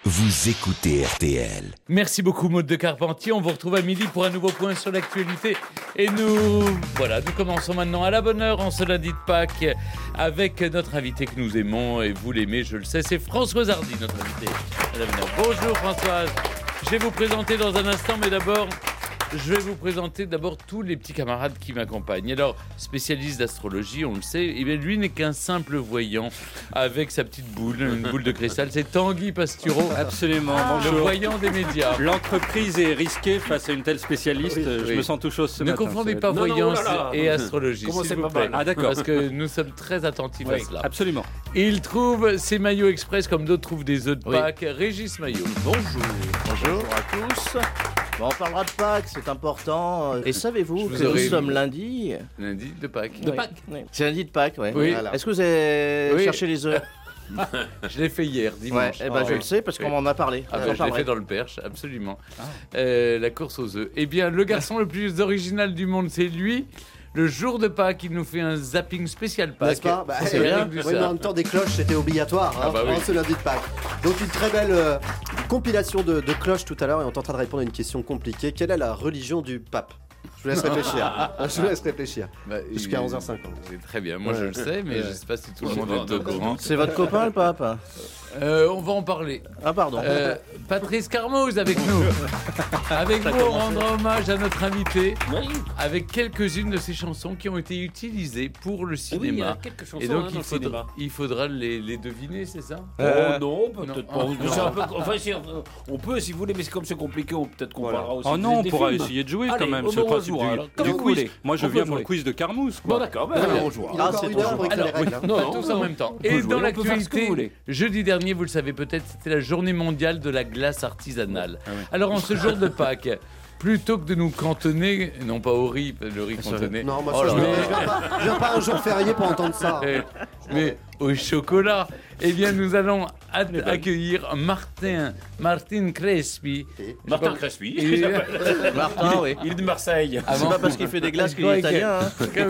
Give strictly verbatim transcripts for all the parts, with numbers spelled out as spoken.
vous écoutez R T L. Merci beaucoup Maud de Carpentier, on vous retrouve à midi pour un nouveau point sur l'actualité. Et nous, voilà, nous commençons maintenant à la bonne heure en ce lundi de Pâques avec notre invité que nous aimons et vous l'aimez, je le sais, c'est Françoise Hardy, notre invité. Bonjour Françoise, je vais vous présenter dans un instant, mais d'abord... Je vais vous présenter d'abord tous les petits camarades qui m'accompagnent. Alors, spécialiste d'astrologie, on le sait, et bien lui n'est qu'un simple voyant avec sa petite boule, une boule de cristal. C'est Tanguy Pastureau. Absolument, ah, le voyant des médias. L'entreprise est risquée face à une telle spécialiste. Oui, je oui. me sens tout chaud ce ne matin. Ne confondez pas non, voyance non, oh là là. et astrologie, Comment s'il vous plaît. Mal. Ah d'accord. Parce que nous sommes très attentifs oui, à cela. Absolument. Il trouve ses maillots express comme d'autres trouvent des œufs de oui. Pâques. Régis Maillot. Bonjour. Bonjour. Bonjour à tous. Bon, on parlera de Pâques, c'est important. Et savez-vous que nous sommes lundi Lundi de Pâques. De oui. Pâques oui. C'est lundi de Pâques, ouais. oui. Voilà. Est-ce que vous avez oui. cherché les œufs? Je l'ai fait hier, dimanche. Ouais, eh ben, oh, je oui. le sais parce qu'on m'en a parlé. Ah ben, je l'ai fait dans le Perche, absolument. Ah. Euh, la course aux œufs. Eh bien, le garçon le plus original du monde, c'est lui. Le jour de Pâques, il nous fait un zapping spécial Pâques. N'est-ce pas bah, c'est bien. Oui, mais en même temps, des cloches, c'était obligatoire hein, ah bah oui. ce lundi de Pâques. Donc une très belle euh, compilation de, de cloches tout à l'heure et on est en train de répondre à une question compliquée. Quelle est la religion du pape ? Je vous laisse réfléchir. Je vous laisse réfléchir. Bah, Jusqu'à onze heures cinquante. C'est très bien. Moi, ouais. je le sais, mais ouais. je ne sais pas si tout le monde est au courant. C'est votre copain, le pape ? Euh, on va en parler. Ah pardon. Euh, Patrice Carmoz avec nous. Avec vous, on rendra hommage à notre invité oui. avec quelques-unes de ses chansons qui ont été utilisées pour le cinéma. Oui, il y a quelques chansons, et donc hein, il, faudra, il faudra les, les deviner, c'est ça ? euh, Oh non, peut-être pas. Non. C'est un peu, enfin, si, on peut si vous voulez, mais c'est comme c'est compliqué, on, peut-être qu'on voilà. parlera aussi. Oh non, des, on pourra films. essayer de jouer Allez, quand même. C'est le principe du, du quiz. Moi, je viens pour le quiz de Carmoz. Bon, d'accord, on joue. Ah, c'est toujours pour écrire les règles. Non, tous en même temps. Et dans l'actualité, jeudi dernier, vous le savez peut-être, c'était la journée mondiale de la glace artisanale. Ah oui. Alors en ce jour de Pâques, plutôt que de nous cantonner, non pas au riz, le riz cantonné. Non, moi oh ça, je ne viens pas un jour férié pour entendre ça. Mais, mais au chocolat, eh bien nous allons ad- accueillir Martin, Martin Crespi. Et Martin Crespi. Et... Martin, oui. Il est de Marseille. C'est pas parce qu'il fait des glaces qu'il est italien.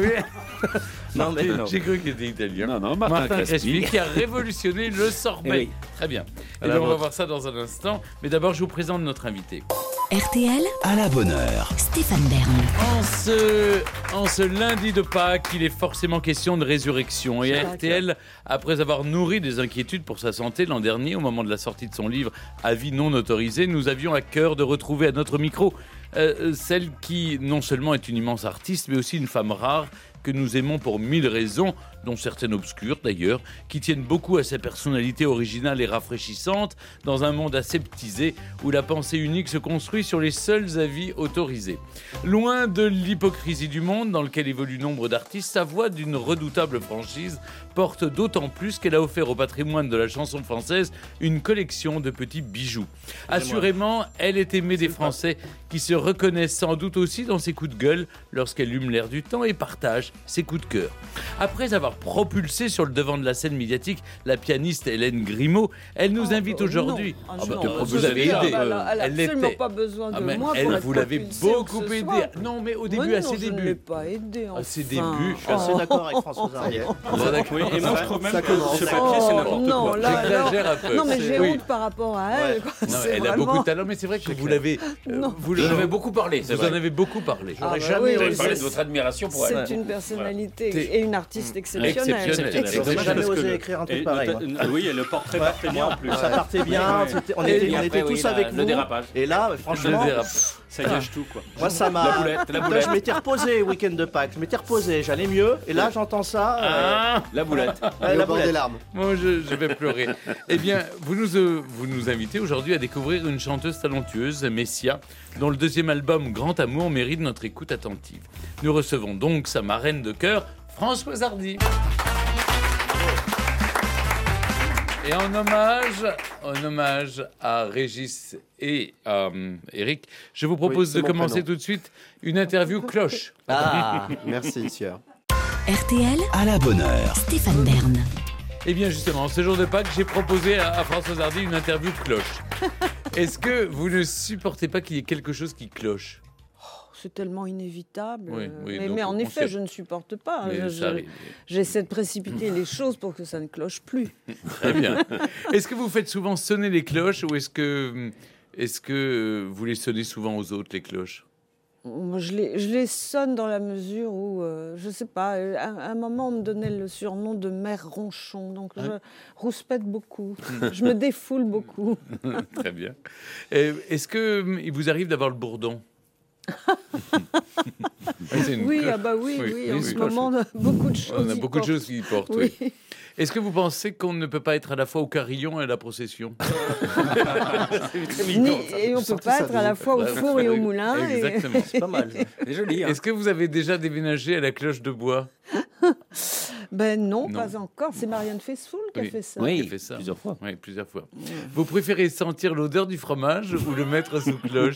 Hein. Non, mais non. J'ai cru qu'il était italien. Non, non, Martin, Martin Crespi, Crespi qui a révolutionné le sorbet. Oui. Très bien. Et bien, on va voir ça dans un instant. Mais d'abord, je vous présente notre invité. R T L, à la bonne heure. Stéphane Bern. En ce, en ce lundi de Pâques, il est forcément question de résurrection. Et R T L, après avoir nourri des inquiétudes pour sa santé l'an dernier, au moment de la sortie de son livre Avis non autorisé, nous avions à cœur de retrouver à notre micro euh, celle qui, non seulement est une immense artiste, mais aussi une femme rare que nous aimons pour mille raisons, dont certaines obscures d'ailleurs, qui tiennent beaucoup à sa personnalité originale et rafraîchissante, dans un monde aseptisé où la pensée unique se construit sur les seuls avis autorisés. Loin de l'hypocrisie du monde dans lequel évolue nombre d'artistes, sa voix d'une redoutable franchise porte d'autant plus qu'elle a offert au patrimoine de la chanson française une collection de petits bijoux. Assurément, elle est aimée des Français qui se reconnaissent sans doute aussi dans ses coups de gueule lorsqu'elle hume l'air du temps et partage ses coups de cœur. Après avoir propulsé sur le devant de la scène médiatique la pianiste Hélène Grimaud, elle nous oh, invite euh, aujourd'hui. Non, Ah bah, non, vous avez aidé. Elle n'a absolument pas besoin de ah, moi elle, pour vous l'avez beaucoup aidé. Soir. Non, mais au début, mais à non, ses je débuts. ne l'ai pas aidé. Enfin. À ses débuts. Je suis assez d'accord avec François Hardy. Oui, et moi, je trouve même que ce papier, oh, c'est n'importe non, quoi. Là, J'exagère alors, un peu. Non, mais j'ai oui. honte par rapport à elle. Ouais. Quoi. Non, elle vraiment... a beaucoup de talent, mais c'est vrai que vous l'avez. Non. Vous en avez beaucoup parlé. Vous en avez beaucoup parlé. Ah, bah, jamais oui, osé parler de votre admiration pour elle. C'est une personnalité voilà. et une artiste exceptionnelle. Exceptionnelle. J'aurais jamais osé écrire un truc pareil. Oui, et le portrait partait bien en plus. Ça partait bien, on était tous avec vous. Le dérapage. Et là, franchement, ça gâche tout quoi. Moi, ça m'a. La boulette, la boulette. Je m'étais reposé week-end de Pâques. Je m'étais reposé, j'allais mieux. Et là, j'entends ça. Ah, la boulette. Euh, la boulette des larmes. Moi, je, je vais pleurer. Eh bien, vous nous, euh, vous nous invitez aujourd'hui à découvrir une chanteuse talentueuse, Messia, dont le deuxième album Grand Amour mérite notre écoute attentive. Nous recevons donc sa marraine de cœur, Françoise Hardy. Et en hommage, en hommage à Régis et à euh, Eric, je vous propose oui, de commencer prénom. tout de suite une interview cloche. Ah, merci, monsieur. R T L, à la bonne heure. Stéphane Bern. Eh bien justement, ce jour de Pâques, j'ai proposé à, à Françoise Hardy une interview cloche. Est-ce que vous ne supportez pas qu'il y ait quelque chose qui cloche ? c'est tellement inévitable. Oui, oui, mais, donc mais en on effet, sait- je ne supporte pas. Mais Je- ça je- arrive. J'essaie de précipiter les choses pour que ça ne cloche plus. Très bien. Est-ce que vous faites souvent sonner les cloches ou est-ce que, est-ce que vous les sonnez souvent aux autres, les cloches? Moi, Je les, je les sonne dans la mesure où, euh, je sais pas, euh, à, à un moment, on me donnait le surnom de mère ronchon, donc je rouspète beaucoup, je me défoule beaucoup. Très bien. Et est-ce que hum, il vous arrive d'avoir le bourdon? Oui, c'est une Oui, cloche. ah bah oui, oui, Oui, en oui, ce oui. moment, on a beaucoup de choses. On a y beaucoup de portent. choses qui portent. Oui. Oui. Est-ce que vous pensez qu'on ne peut pas être à la fois au carillon et à la procession? Ni- et on ne peut Sortez pas ça être de à la vous. fois au four et au moulin. et- Exactement. C'est pas mal. C'est joli. Hein. Est-ce que vous avez déjà déménagé à la cloche de bois? Ben non, Non. pas encore. C'est Marianne Faithfull qui Oui. a fait ça. Oui, Qui a fait ça. plusieurs fois. Oui, plusieurs fois. Vous préférez sentir l'odeur du fromage ou le mettre sous cloche?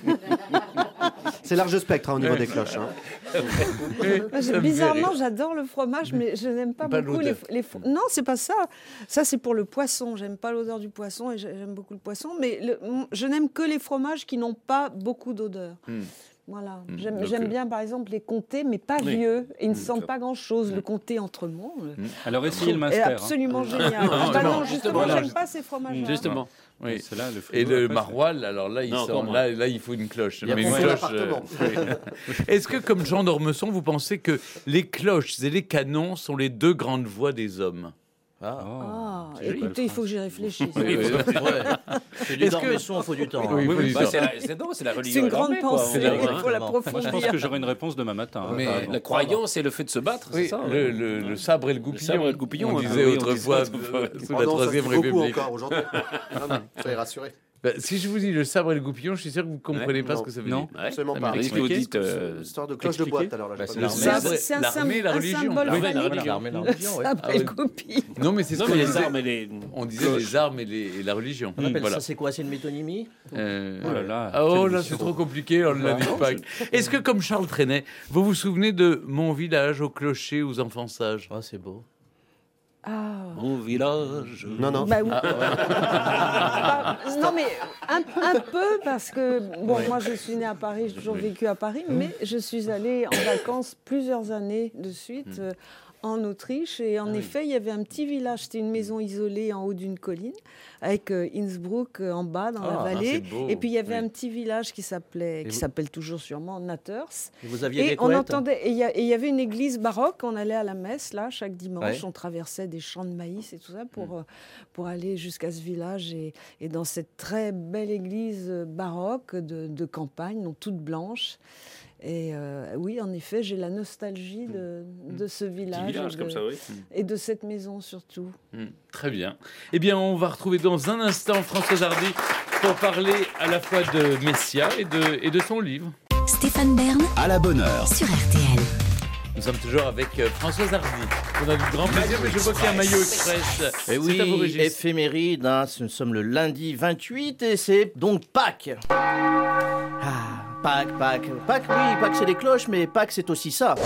C'est large spectre hein, au niveau Ouais. des cloches. hein. Moi, Ça me fait bizarrement, rire. j'adore le fromage, mais je n'aime pas, Pas beaucoup les, l'odeur. les fro- Non, c'est pas ça. Ça, c'est pour le poisson. J'aime pas l'odeur du poisson et j'ai- j'aime beaucoup le poisson. Mais le- je n'aime que les fromages qui n'ont pas beaucoup d'odeur. Hmm. Voilà. Hmm, J'aime donc, j'aime euh, bien, par exemple, les comtés, mais pas Oui. vieux. Et ils ne sentent d'accord. pas grand-chose. Le comté Entremont euh, Alors essayez le est Munster. hein. absolument génial. non, Ah bah non, non, justement, justement, j'aime pas ces fromages-là. Justement. Oui. C'est là le Et frigo, le après, maroilles, alors là, il, Non, sent- encore moins. là, là, il faut une cloche. Il y a Mais une pour cloche. l'appartement. euh, oui. Est-ce que, comme Jean d'Ormesson, vous pensez que les cloches et les canons sont les deux grandes voix des hommes? Ah. Oh, Ah, c'est joli. écoutez, il faut que j'y réfléchisse. Oui, oui. C'est du Est-ce que- dormesson, il faut du temps. Oui, hein. il faut du Bah, temps. c'est la, c'est, non, c'est la religion. C'est une grande armée, quoi. pensée, C'est la- il faut Moi, je pense l'approfondir. que j'aurai une réponse demain matin. Mais hein. la croyance, c'est le fait de se battre, Oui, c'est ça le, le- le sabre et le goupillon. sabre et le goupillon, on un disait peu, oui, on autrefois disait autrefois. euh, sous Oh la non, ça Troisième fait beaucoup République. encore aujourd'hui. Non, non, soyez rassurés. Bah, si je vous dis le sabre et le goupillon, je suis sûr que vous ne comprenez Ouais, pas non. ce que ça veut Non. dire. Ouais. Absolument Ah, pas. mais Est-ce que vous dites C'est euh, une histoire de cloche de expliquer boîte alors là. Bah, j'ai c'est pas le compris. C'est un- sabre, c'est un l'armée et la symb- un religion. symbole Oui, la phallique. religion. L'armée, la religion, ouais. Ça s'appelle Ah oui. copie. Non, mais c'est ce Non, qu'on mais les disait. armes et les. On disait les armes et, les, et la religion. On appelle Voilà. ça, c'est quoi? C'est une métonymie? Euh, Oh là là, Ah, oh quelle là, mission. c'est trop compliqué, on ne l'a dit pas. Est-ce que, comme Charles Trenet, vous vous souvenez de Mon village au clocher aux enfants sages? Oh, c'est beau. Ah. Mon village. Non, non. Bah oui. Bah, non, mais un, un peu parce que, bon, moi je suis née à Paris, j'ai toujours vécu à Paris, mais je suis allée en vacances plusieurs années de suite euh, en Autriche. Et en effet, il y avait un petit village, c'était une maison isolée en haut d'une colline, avec euh, Innsbruck euh, en bas dans la Ah, vallée. c'est beau. Et puis il y avait Oui. un petit village qui s'appelait, Et qui vous- s'appelle toujours sûrement Natters. Et vous aviez des Et on couettes? entendait, et il y, a- et il y avait une église baroque, on allait à la messe là chaque dimanche, Ouais. on traversait des champs de maïs et tout ça pour, Mm. euh, pour aller jusqu'à ce village et, et dans cette très belle église euh, baroque de, de campagne, donc toute blanche. Et euh, oui, en effet, j'ai la nostalgie de, de ce Petit village, village et, comme de, ça, oui. et de cette maison surtout. Hmm, Très bien. Eh bien, on va retrouver dans un instant Françoise Hardy pour parler à la fois de Messia et de, et de son livre. Stéphane Bern À la bonne heure. sur R T L. Nous sommes toujours avec euh, Françoise Hardy. On a du grand plaisir, mais je vois qu'il y a un maillot express. Et C'est oui, à vous, Régis. éphéméride, hein, nous sommes le lundi vingt-huit et c'est donc Pâques. Ah, Pâques, Pâques. Pâques, oui, Pâques c'est les cloches, mais Pâques c'est aussi ça.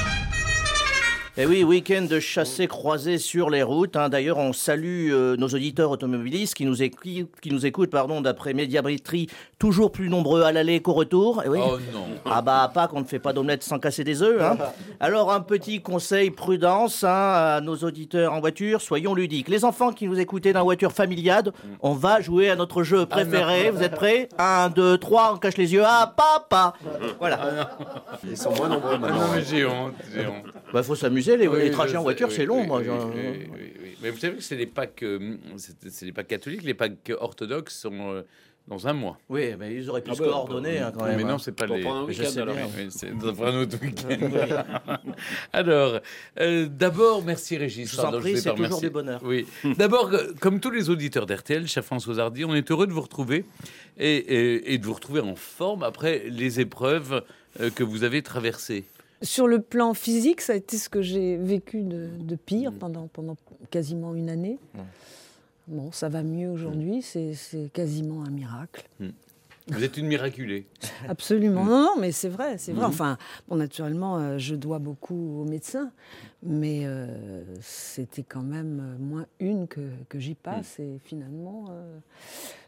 Et oui, week-end de chassés-croisés sur les routes. hein. D'ailleurs, on salue euh, nos auditeurs automobilistes qui nous, écou- qui nous écoutent pardon, d'après Médiabritterie, toujours plus nombreux à l'aller qu'au retour. Et oui. Oh non. Ah bah à Pâques, on ne fait pas d'omelette sans casser des œufs. Hein. Alors un petit conseil prudence hein, à nos auditeurs en voiture, soyons ludiques. Les enfants qui nous écoutez dans la voiture familiade, on va jouer à notre jeu préféré. Vous êtes prêts? Un, deux, trois, on cache les yeux. Ah papa. Voilà. Ils sont moins nombreux Ah maintenant. non, mais j'ai honte, j'ai honte. Bah faut s'amuser. Les, Oui, les je trajets en sais, voiture, oui, c'est long. oui, moi. oui, j'en- oui, oui, oui. Mais vous savez que c'est les Pâques, euh, c'est c'est les Pâques catholiques, les Pâques orthodoxes sont euh, dans un mois. Oui, mais ils auraient pu Ah se bah, coordonner hein, quand même. mais non, hein. c'est pas Pour les. prendre un Je week-end sais alors. bien. Oui, c'est pour un autre week-end. Alors, euh, d'abord, merci Régis. Je vous en Pardon, prie, l'ai c'est pas toujours remercié. du bonheur. Oui. D'abord, euh, comme tous les auditeurs d'R T L, chère Françoise Hardy, on est heureux de vous retrouver et, et- et de vous retrouver en forme après les épreuves euh, que vous avez traversées. Sur le plan physique, ça a été ce que j'ai vécu de, de pire pendant, pendant quasiment une année. Bon, ça va mieux aujourd'hui, c'est c'est quasiment un miracle. Vous êtes une miraculée. Absolument. Non, non, mais c'est vrai, c'est vrai. Enfin, bon, naturellement, euh, je dois beaucoup aux médecins, mais euh, c'était quand même euh, moins une que, que j'y passe. Et finalement, euh,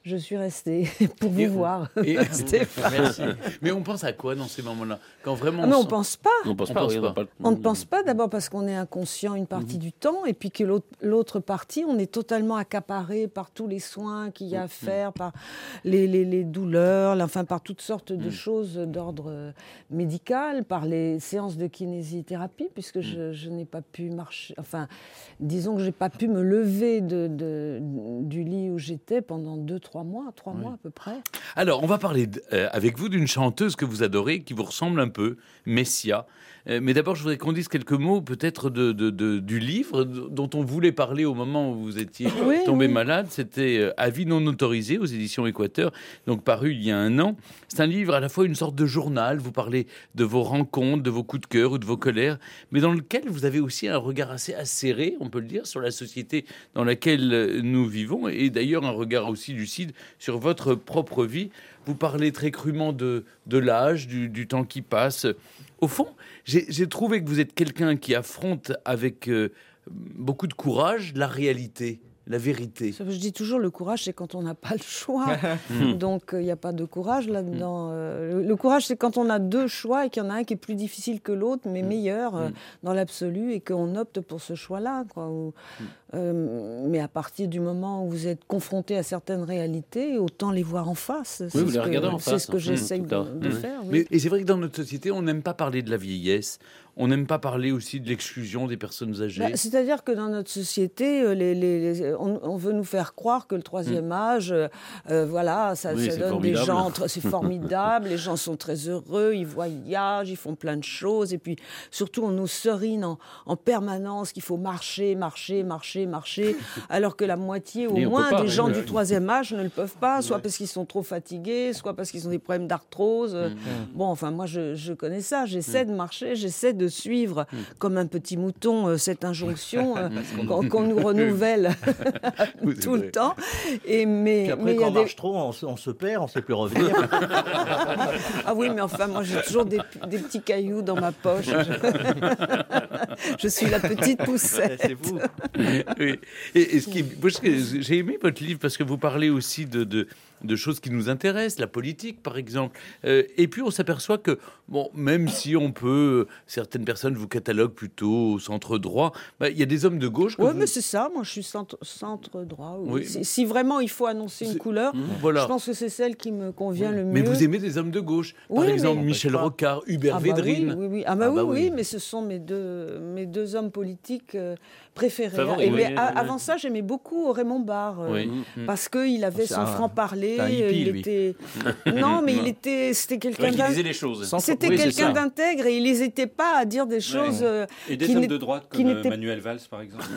je suis restée pour vous et voir. Et, merci. Mais on pense à quoi dans ces moments-là quand vraiment ah, mais on sent... ne pense pas. On, pense on, pas, pense oui, pas. on, pas. on ne pense pas d'abord parce qu'on est inconscient une partie mmh. du temps et puis que l'autre, l'autre partie, on est totalement accaparé par tous les soins qu'il y a à faire, par les, les, les douleurs, enfin par toutes sortes de mmh. choses d'ordre médical, par les séances de kinésithérapie, puisque mmh. je, je n'ai pas pu marcher, enfin disons que je n'ai pas pu me lever de, de, du lit où j'étais pendant deux, trois mois, trois oui. mois à peu près. Alors, on va parler d- euh, avec vous d'une chanteuse que vous adorez, qui vous ressemble un peu, Messia. Euh, mais d'abord, je voudrais qu'on dise quelques mots peut-être de, de, de, du livre dont on voulait parler au moment où vous étiez oui, tombé oui. malade. C'était euh, Avis non autorisé aux éditions Équateur, donc paru il y a un an. C'est un livre à la fois une sorte de journal. Vous parlez de vos rencontres, de vos coups de cœur ou de vos colères, mais dans lequel vous avez aussi un regard assez acéré, on peut le dire, sur la société dans laquelle nous vivons, et d'ailleurs un regard aussi lucide sur votre propre vie. Vous parlez très crûment de, de l'âge, du, du temps qui passe. Au fond, j'ai, j'ai trouvé que vous êtes quelqu'un qui affronte avec euh, beaucoup de courage la réalité, la vérité. Je dis toujours, le courage, c'est quand on n'a pas le choix. Donc, il euh, n'y a pas de courage là-dedans. Euh, le, le courage, c'est quand on a deux choix et qu'il y en a un qui est plus difficile que l'autre, mais meilleur euh, dans l'absolu, et qu'on opte pour ce choix-là, quoi. Ou, euh, mais à partir du moment où vous êtes confronté à certaines réalités, autant les voir en face. Oui, c'est vous les que, regardez en c'est face. ce que j'essaie mmh, de, de mmh. faire. Oui. Mais, et c'est vrai que dans notre société, on n'aime pas parler de la vieillesse. On n'aime pas parler aussi de l'exclusion des personnes âgées. Bah, c'est-à-dire que dans notre société, les, les, les, on, on veut nous faire croire que le troisième mmh. âge, euh, voilà, ça, oui, ça donne formidable. des gens, c'est formidable, les gens sont très heureux, ils voyagent, ils font plein de choses, et puis surtout on nous serine en, en permanence qu'il faut marcher, marcher, marcher, marcher, alors que la moitié au Et moins pas, des gens oui. du troisième âge ne le peuvent pas, soit parce qu'ils sont trop fatigués, soit parce qu'ils ont des problèmes d'arthrose. Mmh. Bon, enfin moi je, je connais ça, j'essaie mmh. de marcher, j'essaie de suivre mmh. comme un petit mouton euh, cette injonction euh, qu'on, qu'on nous renouvelle tout le temps. Et mais, Puis après, mais quand on des... marche trop, on se, on se perd, on ne sait plus revenir. Ah oui, mais enfin, moi, j'ai toujours des, des petits cailloux dans ma poche. Je, je suis la petite poussette. C'est vous. Oui. Et, et ce qui, moi, j'ai aimé votre livre parce que vous parlez aussi de, de, de choses qui nous intéressent, la politique, par exemple. Euh, et puis, on s'aperçoit que, bon, même si on peut, certaines personnes vous cataloguent plutôt au centre droit, bah, il y a des hommes de gauche. Oui, vous... mais c'est ça. Moi, je suis centre, centre droit. Oui. Oui. Si, si vraiment il faut annoncer une c'est... couleur, mmh. voilà. je pense que c'est celle qui me convient oui. le mieux. Mais vous aimez des hommes de gauche. Par oui, exemple, mais... Michel Rocard, Hubert ah bah Védrine. Oui, oui, oui. Ah bah, ah bah oui, oui, oui, mais ce sont mes deux, mes deux hommes politiques euh, préférés. Favori, Et oui, mais oui, a, oui. Avant ça, j'aimais beaucoup Raymond Barre, euh, oui. parce qu'il avait c'est son un, franc-parler. un hippie, il lui. était... Non, mais il était, c'était quelqu'un qui disait les choses. C'était oui, quelqu'un d'intègre et il n'hésitait pas à dire des choses. Ouais. Euh, et des qui hommes de droite comme n'étaient... Manuel Valls, par exemple.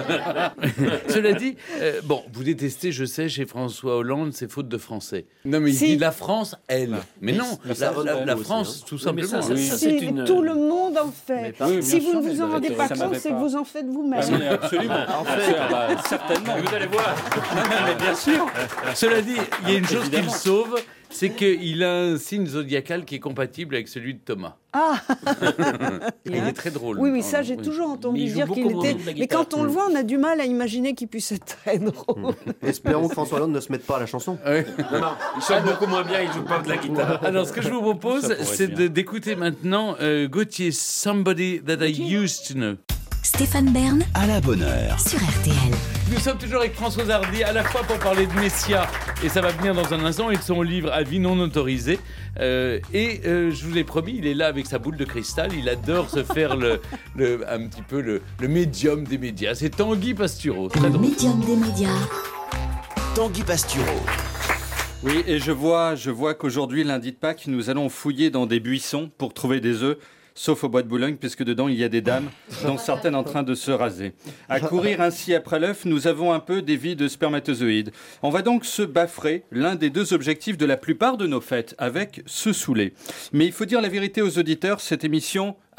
Cela dit, euh, bon, vous détestez, je sais, chez François Hollande, ses fautes de français. Non, mais il si. dit la France, elle. Mais non, mais la, la, la, la aussi, France, hein. tout simplement. Ça, ça, oui. ça, si, c'est une... Tout le monde en fait. Oui, si vous sûr, ne vous en rendez pas compte, c'est que vous en faites vous-même. Ah, mais absolument. En fait, ah, bah, certainement. Vous allez voir. Mais bien sûr. Cela dit, il y a une chose qui Évidemment. le sauve, c'est qu'il a un signe zodiacal qui est compatible avec celui de Thomas. Ah Il est très drôle. Oui, oui, ça j'ai oui. toujours entendu dire qu'il était... Mais quand on le voit, on a du mal à imaginer qu'il puisse être très drôle. Espérons que François Hollande ne se mette pas à la chanson. Oui. Non, non, il chante beaucoup moins bien, il joue pas de la guitare. Alors, ce que je vous propose, c'est de, d'écouter maintenant euh, Gauthier, Somebody That I Used to Know. Stéphane Bern, à la bonne heure. Sur R T L. Nous sommes toujours avec Françoise Hardy, à la fois pour parler de Messia, et ça va venir dans un instant, et de son livre Avis non autorisé. Euh, et euh, je vous l'ai promis, il est là avec sa boule de cristal, il adore se faire le, le, un petit peu le, le médium des médias. C'est Tanguy Pastureau, très Le drôle. médium des médias. Tanguy Pastureau. Oui, et je vois, je vois qu'aujourd'hui, lundi de Pâques, nous allons fouiller dans des buissons pour trouver des œufs. Sauf au bois de Boulogne, puisque dedans il y a des dames, dont certaines en train de se raser. À courir ainsi après l'œuf, nous avons un peu des vies de spermatozoïdes. On va donc se baffrer, l'un des deux objectifs de la plupart de nos fêtes, avec se saouler. Mais il faut dire la vérité aux auditeurs, cette émission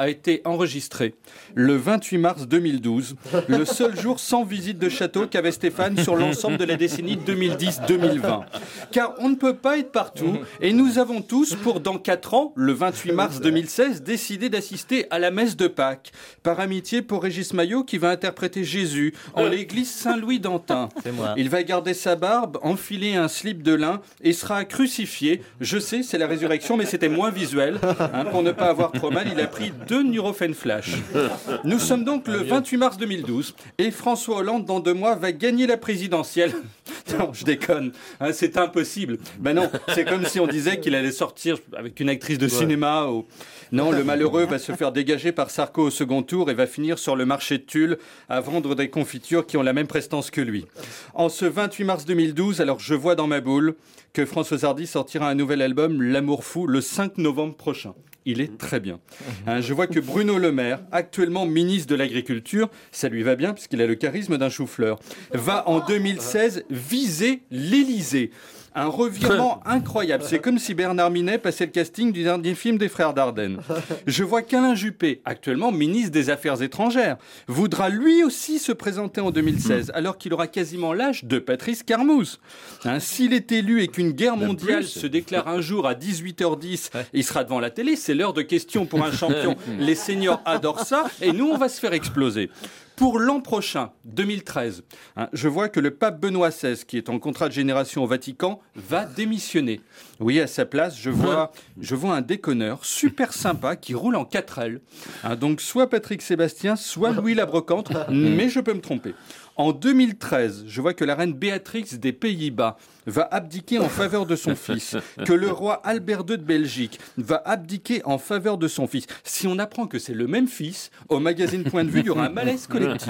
a été enregistré le vingt-huit mars deux mille douze, le seul jour sans visite de château qu'avait Stéphane sur l'ensemble de la décennie deux mille dix deux mille vingt. Car on ne peut pas être partout et nous avons tous, pour dans quatre ans, le vingt-huit mars deux mille seize, décidé d'assister à la messe de Pâques, par amitié pour Régis Maillot qui va interpréter Jésus en l'église Saint-Louis d'Antin. Il va garder sa barbe, enfiler un slip de lin et sera crucifié. Je sais, c'est la résurrection, mais c'était moins visuel. Hein, pour ne pas avoir trop mal, il a pris deux Nurofen Flash. Nous sommes donc le vingt-huit mars deux mille douze et François Hollande, dans deux mois, va gagner la présidentielle. Non, je déconne, hein, c'est impossible. Ben non, c'est comme si on disait qu'il allait sortir avec une actrice de cinéma. Ou... Non, le malheureux va se faire dégager par Sarko au second tour et va finir sur le marché de Tulle à vendre des confitures qui ont la même prestance que lui. En ce vingt-huit mars deux mille douze, alors je vois dans ma boule que François Hardy sortira un nouvel album, L'amour fou, le cinq novembre prochain. Il est très bien. Hein, je vois que Bruno Le Maire, actuellement ministre de l'Agriculture, ça lui va bien puisqu'il a le charisme d'un chou-fleur, va en deux mille seize viser l'Élysée. Un revirement incroyable. C'est comme si Bernard Minet passait le casting du dernier film des Frères Dardenne. Je vois qu'Alain Juppé, actuellement ministre des Affaires étrangères, voudra lui aussi se présenter en deux mille seize, alors qu'il aura quasiment l'âge de Patrice Carmouze. Hein, s'il est élu et qu'une guerre mondiale se déclare un jour à dix-huit heures dix, il sera devant la télé, c'est l'heure de questions pour un champion. Les seniors adorent ça et nous, on va se faire exploser. Pour l'an prochain, deux mille treize, hein, je vois que le pape Benoît seize, qui est en contrat de génération au Vatican, va démissionner. Oui, à sa place, je vois, je vois un déconneur super sympa qui roule en quatre L. Hein, donc soit Patrick Sébastien, soit Louis Labrocante, mais je peux me tromper. En deux mille treize, je vois que la reine Béatrix des Pays-Bas va abdiquer en faveur de son fils, que le roi Albert deux de Belgique va abdiquer en faveur de son fils. Si on apprend que c'est le même fils, au magazine Point de Vue, il y aura un malaise collectif.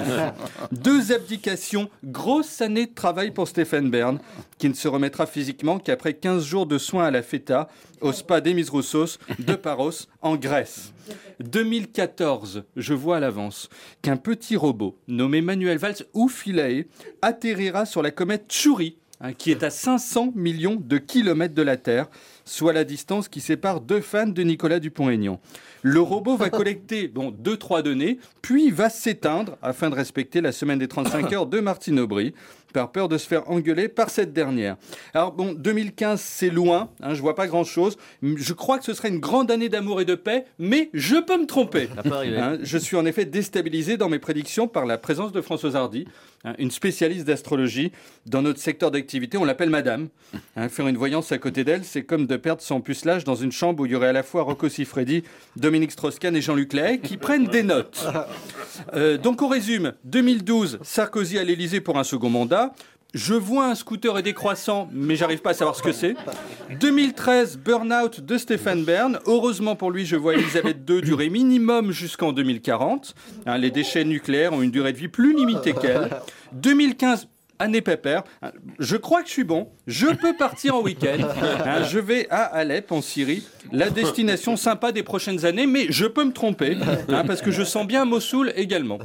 Deux abdications, grosse année de travail pour Stéphane Bern, qui ne se remettra physiquement qu'après quinze jours de soins à la feta, au spa d'Emis Roussos de Paros, en Grèce. deux mille quatorze, je vois à l'avance qu'un petit robot nommé Manuel Valls ou Philae atterrira sur la comète Chury, hein, qui est à cinq cents millions de kilomètres de la Terre, soit la distance qui sépare deux fans de Nicolas Dupont-Aignan. Le robot va collecter bon, deux trois données, puis va s'éteindre afin de respecter la semaine des trente-cinq heures de Martine Aubry, par peur de se faire engueuler par cette dernière. Alors bon, deux mille quinze, c'est loin, hein, je vois pas grand-chose. Je crois que ce serait une grande année d'amour et de paix, mais je peux me tromper. Hein, je suis en effet déstabilisé dans mes prédictions par la présence de Françoise Hardy, hein, une spécialiste d'astrologie. Dans notre secteur d'activité, on l'appelle Madame. Hein, faire une voyance à côté d'elle, c'est comme de perdre son pucelage dans une chambre où il y aurait à la fois Rocco Siffredi, Dominique Strauss-Kahn et Jean-Luc Lahaye qui prennent des notes. Euh, donc on résume, deux mille douze, Sarkozy à l'Élysée pour un second mandat. Je vois un scooter et des croissants, mais j'arrive pas à savoir ce que c'est. deux mille treize, burn-out de Stéphane Bern. Heureusement pour lui, je vois Elisabeth deux durer minimum jusqu'en deux mille quarante. Hein, les déchets nucléaires ont une durée de vie plus limitée qu'elle. deux mille quinze, année pépère. Je crois que je suis bon. Je peux partir en week-end. Hein, je vais à Alep, en Syrie. La destination sympa des prochaines années, mais je peux me tromper. Hein, parce que je sens bien Mossoul également.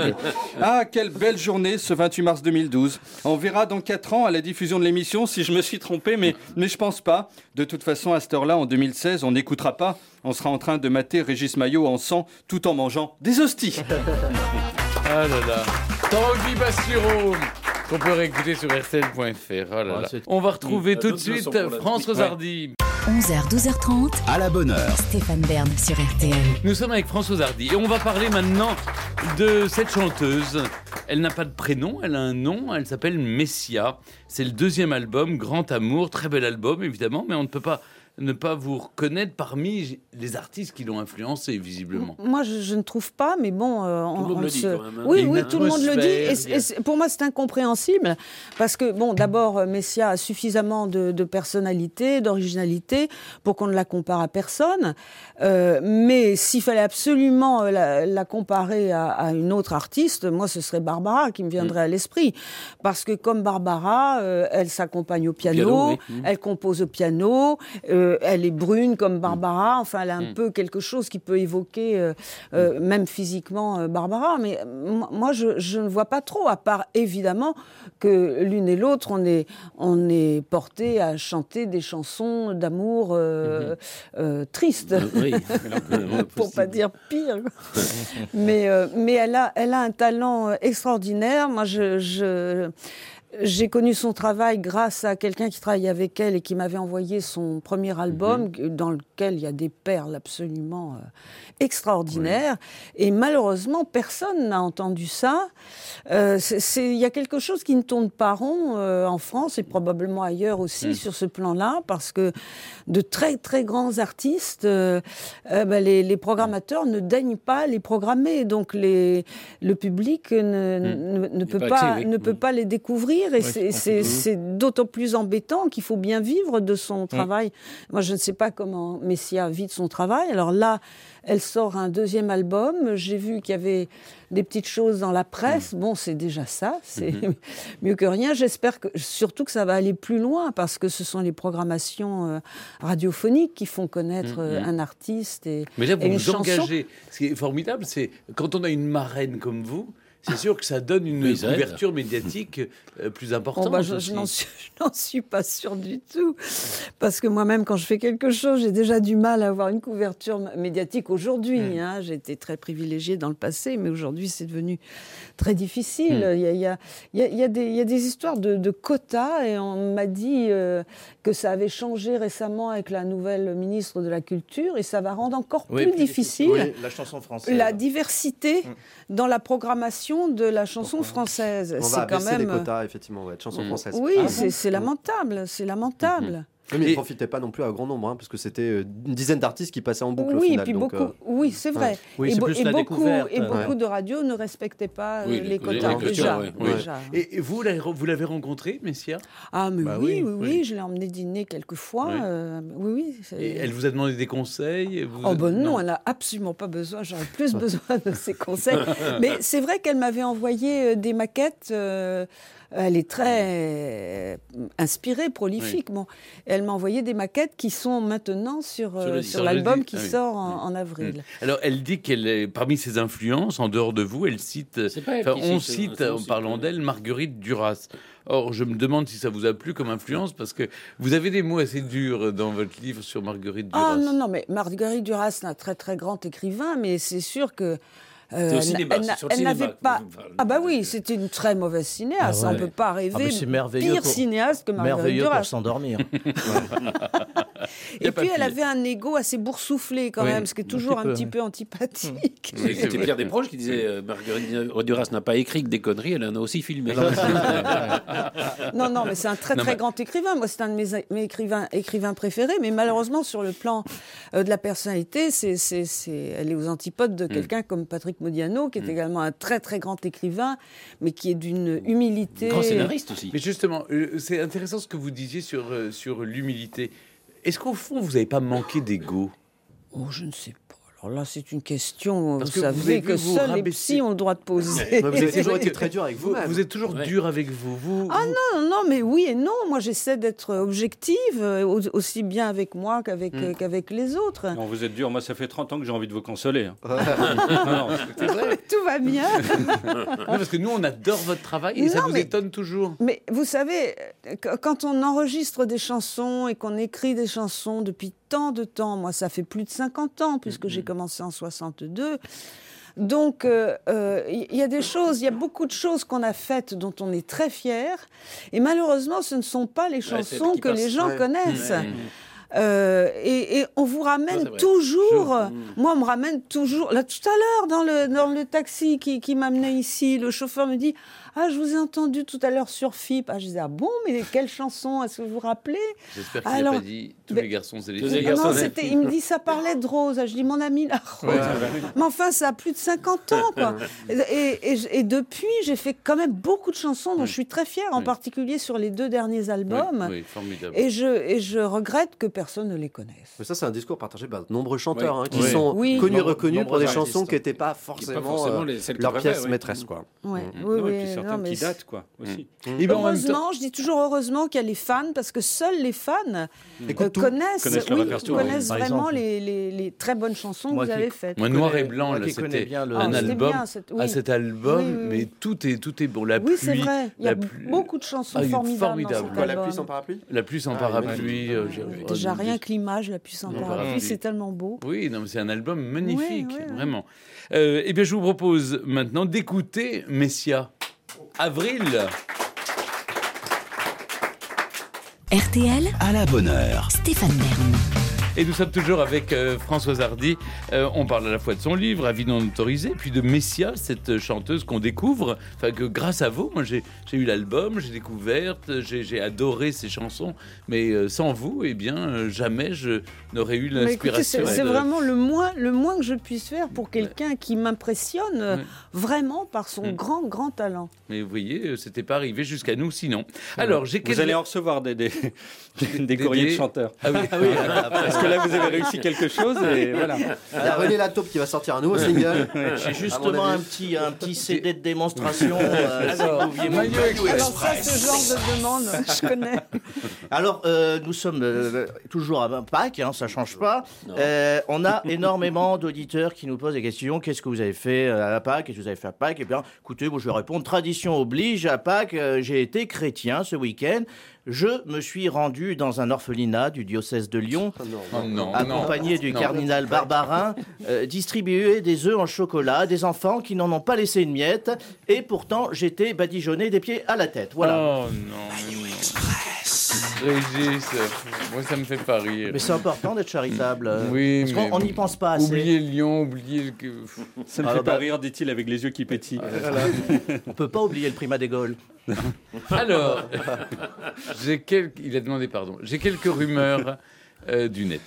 Ah, quelle belle journée ce vingt-huit mars deux mille douze. On verra dans quatre ans à la diffusion de l'émission si je me suis trompé, mais, mais je pense pas. De toute façon, à cette heure-là, en deux mille seize, on n'écoutera pas. On sera en train de mater Régis Maillot en sang tout en mangeant des hosties. Ah là là. Tanguy Bastureau, qu'on peut réécouter sur R T L point F R. Oh là là. On va retrouver mmh, tout de suite Françoise Hardy. onze heures, douze heures trente. À la bonne heure. Stéphane Bern sur R T L. Nous sommes avec Françoise Hardy et on va parler maintenant de cette chanteuse. Elle n'a pas de prénom, elle a un nom, elle s'appelle Messia. C'est le deuxième album, Grand Amour, très bel album évidemment, mais on ne peut pas ne pas vous reconnaître parmi les artistes qui l'ont influencé, visiblement. Moi, je, je ne trouve pas, mais bon... Euh, tout le monde on le se... dit quand même. Hein. Oui, oui, tout le monde le dit. Et, et pour moi, c'est incompréhensible. Parce que, bon, d'abord, Messia a suffisamment de, de personnalité, d'originalité, pour qu'on ne la compare à personne. Euh, mais s'il fallait absolument la, la comparer à, à une autre artiste, moi, ce serait Barbara qui me viendrait mmh. à l'esprit. Parce que, comme Barbara, euh, elle s'accompagne au piano, piano oui. mmh. elle compose au piano... Euh, elle est brune comme Barbara, enfin elle a un mmh. peu quelque chose qui peut évoquer euh, euh, même physiquement euh, Barbara, mais m- moi je, je ne vois pas trop, à part évidemment que l'une et l'autre on est, on est portés à chanter des chansons d'amour d'amour euh, mm-hmm. euh, triste, oui, pour pas dire pire. mais euh, mais elle a elle a un talent extraordinaire. Moi, je, je j'ai connu son travail grâce à quelqu'un qui travaillait avec elle et qui m'avait envoyé son premier album, mm-hmm. dans lequel il y a des perles absolument euh, extraordinaires. Oui. Et malheureusement, personne n'a entendu ça. Euh, c'est, c'est, il y a quelque chose qui ne tourne pas rond euh, en France et probablement ailleurs aussi mm. sur ce plan-là, parce que de très très grands artistes, euh, euh, bah, les, les programmateurs ne daignent pas les programmer. Donc les, le public ne, mm. ne, ne, peut, pas, pas accès, oui. ne peut mm. pas les découvrir. Et ouais, c'est, c'est, c'est d'autant plus embêtant qu'il faut bien vivre de son travail. Mmh. Moi, je ne sais pas comment Messia vit de son travail. Alors là, elle sort un deuxième album. J'ai vu qu'il y avait des petites choses dans la presse. Mmh. Bon, c'est déjà ça. C'est mmh. mieux que rien. J'espère que, surtout que ça va aller plus loin, parce que ce sont les programmations euh, radiophoniques qui font connaître euh, mmh. un artiste et, Mais là, vous et une vous chanson. engagez. Ce qui est formidable, c'est quand on a une marraine comme vous, c'est sûr que ça donne une oui, couverture médiatique euh, plus importante. Oh bah je, je, n'en suis, je n'en suis pas sûre du tout. Parce que moi-même, quand je fais quelque chose, j'ai déjà du mal à avoir une couverture médiatique aujourd'hui. Mmh. Hein. J'ai été très privilégiée dans le passé, mais aujourd'hui, c'est devenu très difficile. Mmh. Il y a, il y a, il y a, il y a des, il y a des histoires de, de quotas, et on m'a dit euh, que ça avait changé récemment avec la nouvelle ministre de la Culture, et ça va rendre encore oui, plus difficile oui, la chanson française. La diversité mmh. dans la programmation de la chanson française. On c'est va quand même les quotas, effectivement, ouais, de chanson mmh. française. Oui, ah, c'est, c'est lamentable, c'est lamentable. Mmh. Oui, mais ils ne profitaient pas non plus à grand nombre, hein, parce que c'était une dizaine d'artistes qui passaient en boucle oui, au final. Et puis donc, beaucoup, euh... oui, c'est vrai. Ouais. Oui, et, c'est bo- plus et la beaucoup, découverte. et beaucoup ouais. de radios ne respectaient pas oui, les, les quotas. Les déjà, oui, oui. déjà. Et vous, vous l'avez rencontrée, Messia ? Ah, mais bah oui, oui, oui, oui, oui. je l'ai emmenée dîner quelques fois. Oui, euh, oui. oui c'est... Et elle vous a demandé des conseils vous... Oh, ben non, non, elle n'a absolument pas besoin. J'aurais plus besoin de ses conseils. Mais c'est vrai qu'elle m'avait envoyé des maquettes. Euh, Elle est très inspirée, prolifique. Oui. Bon, elle m'a envoyé des maquettes qui sont maintenant sur, sur, le, sur, sur l'album le... qui ah, oui. sort en, en avril. Mmh. Alors, elle dit qu'elle est parmi ses influences, en dehors de vous, elle cite, enfin, on cite, en parlant d'elle, Marguerite Duras. Or, je me demande si ça vous a plu comme influence, parce que vous avez des mots assez durs dans votre livre sur Marguerite Duras. Ah non, non, mais Marguerite Duras, c'est un très, très grand écrivain, mais c'est sûr que Euh, c'est au cinéma, elle, c'est sur le elle cinéma n'avait pas. Ah bah oui, c'était une très mauvaise cinéaste. Ah ouais. On ne peut pas rêver ah pire pour... cinéaste que Marguerite Duras. Merveilleux pour s'endormir. Et puis elle avait un ego assez boursouflé quand oui, même, ce qui est toujours un petit, un petit peu, peu antipathique. Oui, c'était Pierre Desproges qui disait euh, Marguerite Duras n'a pas écrit que des conneries, elle en a aussi filmé. non, non, mais c'est un très très non, mais... grand écrivain. Moi, c'est un de mes, mes écrivains, écrivains préférés, mais malheureusement sur le plan euh, de la personnalité, c'est, c'est, c'est, elle est aux antipodes de quelqu'un mm. comme Patrick Modiano, qui est mmh. également un très très grand écrivain, mais qui est d'une humilité. Grand scénariste aussi. Mais justement, euh, c'est intéressant ce que vous disiez sur, euh, sur l'humilité. Est-ce qu'au fond, vous n'avez pas manqué d'ego ? Oh, je ne sais pas. Alors là, c'est une question, Parce vous que savez, vous que vous seuls rabaisser... les psys ont le droit de poser. Vous avez toujours été très dur avec vous. Vous, vous êtes toujours ouais. dur avec vous. vous ah vous... non, non, mais oui et non. Moi, j'essaie d'être objective, aussi bien avec moi qu'avec, mmh. qu'avec les autres. Non, vous êtes dur. Moi, ça fait trente ans que j'ai envie de vous consoler. Hein. non, non, c'est vrai. Tout va bien. non, parce que nous, on adore votre travail et non, ça vous mais, étonne toujours. Mais vous savez, quand on enregistre des chansons et qu'on écrit des chansons depuis tant de temps, moi, ça fait plus de cinquante ans, puisque mmh. j'ai commencé en soixante-deux. Donc, il euh, euh, y a des choses, il y a beaucoup de choses qu'on a faites dont on est très fiers. Et malheureusement, ce ne sont pas les chansons ouais, que passe. les gens ouais. connaissent. Ouais. Euh, et, et on vous ramène non, toujours. Je... Moi, on me ramène toujours. Là, tout à l'heure, dans le, dans le taxi qui, qui m'amenait ici, le chauffeur me dit « Ah, je vous ai entendu tout à l'heure sur F I P ». Ah, je disais « Ah bon, mais quelle chanson ? Est-ce que vous vous rappelez ?» J'espère qu'il n'a pas dit « Tous ben, les garçons, c'est les filles ». Non, c'était, il me dit « Ça parlait de Rose ». Je dis « Mon ami, la Rose ouais, ». Mais enfin, ça a plus de cinquante ans, quoi. et, et, et depuis, j'ai fait quand même beaucoup de chansons dont oui. je suis très fière, en oui. particulier sur les deux derniers albums. Oui, oui, formidable. Et je, et je regrette que personne ne les connaisse. Mais ça, c'est un discours partagé par de nombreux chanteurs oui. hein, qui oui. sont oui. connus et Nombre, reconnus pour des chansons qui n'étaient pas forcément, pas forcément les, leur pièce oui. maîtresse. Quoi. Ouais. Mmh. Oui, non, oui, et puis certains non, mais qui datent, quoi, aussi. Mmh. Et ben, heureusement, je dis toujours heureusement qu'il y a les fans, parce que seuls les fans mmh. euh, connaissent, connaissent, oui, connaissent oui. vraiment les, les, les très bonnes chansons moi que vous avez faites. Moi, Noir et Blanc, là, c'était le... un ah, album. Bien, cette... oui. À cet album, oui, oui, mais tout est, tout est bon. La oui, pluie, c'est vrai. Il y a pluie... beaucoup de chansons ah, formidables. Formidable. Quoi, la pluie sans parapluie. La pluie sans ah, parapluie. Euh, Déjà, rien que l'image, La pluie sans parapluie, c'est tellement beau. Oui, non, c'est un album magnifique, vraiment. Eh bien, je vous propose maintenant d'écouter Messia. Avril. R T L, à la bonne heure. Stéphane Bern. Et nous sommes toujours avec euh, Françoise Hardy. Euh, on parle à la fois de son livre, Avis non autorisé, puis de Messia, cette chanteuse qu'on découvre. Enfin, que grâce à vous, moi j'ai, j'ai eu l'album, j'ai découvert, j'ai, j'ai adoré ses chansons. Mais euh, sans vous, eh bien, euh, jamais je n'aurais eu l'inspiration. Écoutez, c'est, c'est de... vraiment le moins, le moins que je puisse faire pour quelqu'un qui m'impressionne euh, oui. vraiment par son mmh. grand, grand talent. Mais vous voyez, c'était pas arrivé jusqu'à nous sinon. Alors, j'ai vous quel... allez en recevoir des, des, des, des courriers des... de chanteurs. Ah oui, ah oui. Parce que là, vous avez réussi quelque chose et voilà. Il y a René Lataupe qui va sortir un nouveau single. J'ai justement un petit, un petit C D de démonstration. euh, alors, si alors ça, ce genre de demande, je connais. Alors, euh, nous sommes euh, toujours à Pâques, hein, ça ne change pas. Euh, on a énormément d'auditeurs qui nous posent des questions. Qu'est-ce que vous avez fait à Pâques? Qu'est-ce que vous avez fait à Pâques? Eh bien, écoutez, bon, je vais répondre. Tradition oblige, à Pâques, euh, j'ai été chrétien ce week-end. Je me suis rendu dans un orphelinat du diocèse de Lyon, oh non, non, accompagné non, du non, cardinal Barbarin, euh, distribuer des œufs en chocolat à des enfants qui n'en ont pas laissé une miette, et pourtant j'étais badigeonné des pieds à la tête. Voilà. Oh non. Régis, moi ça me fait pas rire. Mais c'est important d'être charitable. Oui, parce qu'on n'y pense pas assez. Oubliez Lyon, oubliez le... Ça me ah, fait bah... pas rire, dit-il avec les yeux qui pétillent. Voilà. On peut pas oublier le primat des Gaules. Alors, j'ai quelques... il a demandé pardon. J'ai quelques rumeurs euh, du net.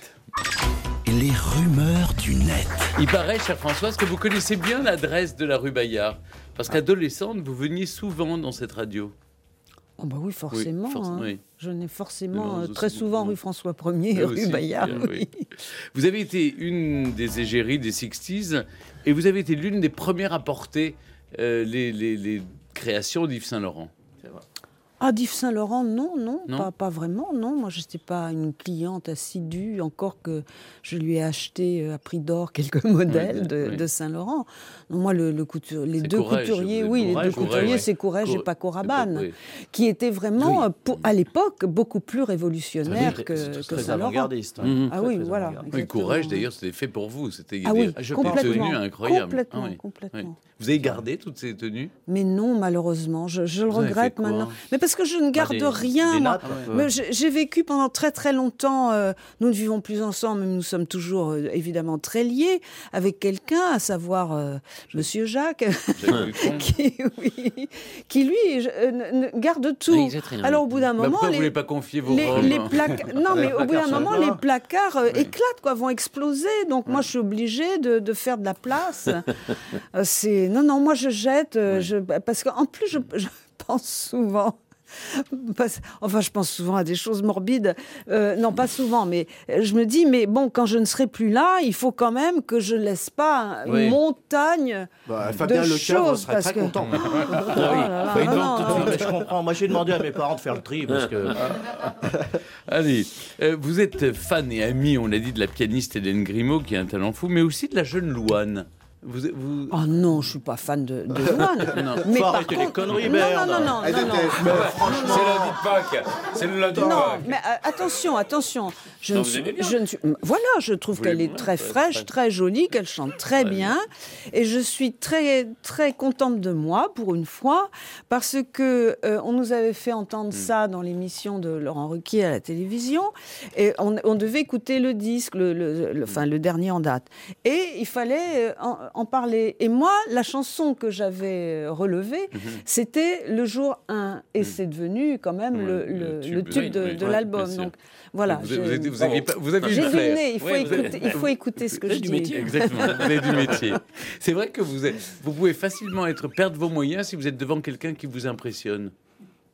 Les rumeurs du net. Il paraît, chère Françoise, que vous connaissez bien l'adresse de la rue Bayard. Parce qu'adolescente, vous veniez souvent dans cette radio. Oh bah oui, forcément. Oui, forc- hein. oui. Je n'ai forcément euh, très aussi, souvent oui. rue François Ier et rue Bayard. Oui. Oui. Vous avez été une des égéries des sixties et vous avez été l'une des premières à porter euh, les, les, les créations d'Yves Saint-Laurent. C'est vrai. Ah, d'Yves Saint-Laurent, non, non, non pas, pas vraiment, non. Moi, je n'étais pas une cliente assidue, encore que je lui ai acheté à prix d'or quelques modèles oui, de, oui. de Saint-Laurent. Non, moi, le, le couture, les c'est deux Courrèges, couturiers, le, oui, Courrèges, les deux Courrèges, couturiers, ouais. c'est Courrèges Cour... et Paco Rabanne, oui. qui étaient vraiment, oui. pour, à l'époque, beaucoup plus révolutionnaires oui, que, que Saint-Laurent. Avant-gardiste. Hein. Mmh. Ah oui, voilà. Oui, Courrèges, d'ailleurs, c'était fait pour vous. C'était ah oui, des complètement, tenues incroyables. Complètement, ah, oui. complètement. Oui. Vous avez gardé toutes ces tenues? Mais non, malheureusement, je, je le regrette maintenant. Mais parce que je ne garde ah, des, rien, des moi. nappes, ouais. Mais j'ai, j'ai vécu pendant très très longtemps, euh, nous ne vivons plus ensemble, mais nous sommes toujours euh, évidemment très liés avec quelqu'un, à savoir euh, Monsieur Jacques, qui, oui, qui lui je, euh, garde tout. Oui, alors au bout d'un moment, pourquoi les, vous voulez pas confier vos les, robes les placards, non mais au bout d'un moment, les placards euh, oui. éclatent, quoi, vont exploser. Donc oui. moi, je suis obligée de, de faire de la place. euh, c'est non non, moi je jette, euh, oui. je, parce qu'en plus je, je pense souvent. Enfin, je pense souvent à des choses morbides. Euh, non, pas souvent, mais je me dis, mais bon, quand je ne serai plus là, il faut quand même que je laisse pas une oui. montagne bah, de Fabien choses. Serait très que... content. oh, là, là, non, non, non, mais je comprends. Moi, j'ai demandé à mes parents de faire le tri parce que. Allez, euh, vous êtes fan et ami, on l'a dit, de la pianiste Hélène Grimaud, qui a un talent fou, mais aussi de la jeune Louane. Vous, vous... Oh non, je suis pas fan de, de Louane. Non. Mais faut arrêter contre... les conneries, Berne. Non, non, non, non, non, non. Mais franchement, c'est lundi de Pâques. C'est le lundi de Pâques. Non, mais euh, attention, attention. Je non, ne suis, je ne suis, voilà, je trouve vous qu'elle est très fraîche, très jolie, qu'elle chante très ouais. bien, et je suis très très contente de moi pour une fois, parce que euh, on nous avait fait entendre mm. ça dans l'émission de Laurent Ruquier à la télévision, et on, on devait écouter le disque, le, le, le, enfin le dernier en date, et il fallait en, en parler. Et moi, la chanson que j'avais relevée, mm-hmm. c'était le jour un, et mm. c'est devenu quand même mm. le, le, le tube, le tube de, oui, de ouais, l'album. Donc voilà. Vous, vous, vous aviez, vous aviez J'ai du flair. nez, il faut, ouais, écouter, avez... il faut écouter ce que je dis. Métier. Exactement, vous avez du métier. C'est vrai que vous, êtes, vous pouvez facilement être, perdre vos moyens si vous êtes devant quelqu'un qui vous impressionne.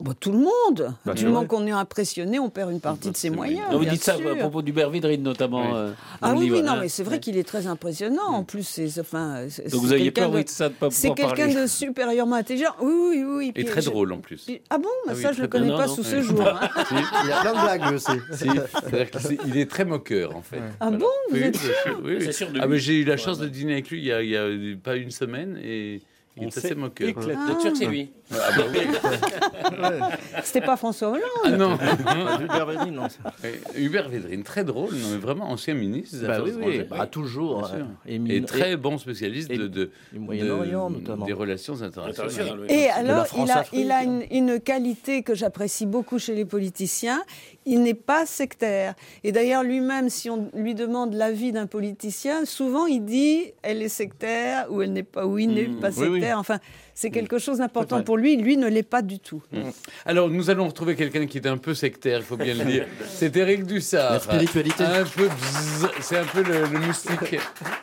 Bah, tout le monde. Bah, du moment qu'on est impressionné, on perd une partie de ses moyens. Non, vous bien dites ça sûr. à propos d'Hubert Védrine, notamment. Oui. Euh, ah oui, livre, oui, non, hein. mais c'est vrai ouais. qu'il est très impressionnant. En plus, c'est, enfin, c'est, donc vous aviez peur de, oui, de ça de pas c'est pouvoir quelqu'un parler. de supérieurement intelligent. Oui, oui, oui. Et très je, drôle en plus. Puis, ah bon, bah, ah ça oui, je ne le connais non, pas non, sous oui. ce jour. Hein. Si, il y a plein de blagues lui aussi. Si, c'est-à-dire qu'il est très moqueur en fait. Ouais. Ah voilà. bon, vous oui, êtes sûr oui, oui. C'est sûr de ah, lui. mais j'ai eu la chance ouais, de dîner avec lui il y, a, il y a pas une semaine et il est assez moqueur. Éclate. Ah. Sûr que c'est lui. Ah bah oui. C'était pas François Hollande. Ah non. Hubert Védrine, non. Hubert Védrine, très drôle, non, mais vraiment ancien ministre des bah Affaires oui, oui. étrangères. Bah, toujours. Euh, et, et très et, bon spécialiste et, de, de, du Moyen-Orient, de, notamment. Des relations internationales. Et alors, il a, il a une, une qualité que j'apprécie beaucoup chez les politiciens. Il n'est pas sectaire. Et d'ailleurs, lui-même, si on lui demande l'avis d'un politicien, souvent il dit elle est sectaire ou elle n'est pas, ou il n'est mmh. pas sectaire. Oui, oui. Enfin, c'est quelque chose d'important pour lui. Lui ne l'est pas du tout. Mmh. Alors, nous allons retrouver quelqu'un qui est un peu sectaire, il faut bien le dire. C'est Éric Dussart. La spiritualité. Un peu bzzz, c'est un peu le, le moustique.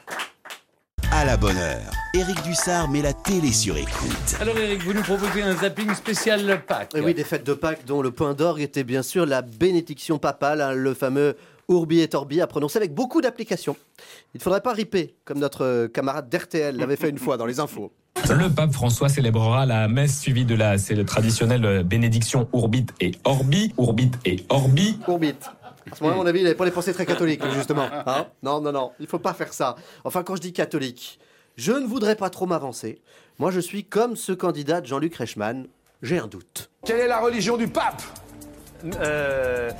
À la bonne heure, Éric Dussart met la télé sur écoute. Alors Éric, vous nous proposez un zapping spécial Pâques. Et oui, des fêtes de Pâques dont le point d'orgue était bien sûr la bénédiction papale, hein, le fameux Urbi et Orbi à prononcer avec beaucoup d'applications. Il ne faudrait pas riper, comme notre camarade d'R T L l'avait fait une fois dans les infos. Le pape François célébrera la messe suivie de la c'est le traditionnelle bénédiction Urbit et Orbi. Urbit et Orbi. Urbit. À ce moment-là, à mon avis, il n'avait pas les pensées très catholiques, justement. Hein non, non, non, il ne faut pas faire ça. Enfin, quand je dis catholique, je ne voudrais pas trop m'avancer. Moi, je suis comme ce candidat de Jean-Luc Reichmann. J'ai un doute. Quelle est la religion du pape ? Euh...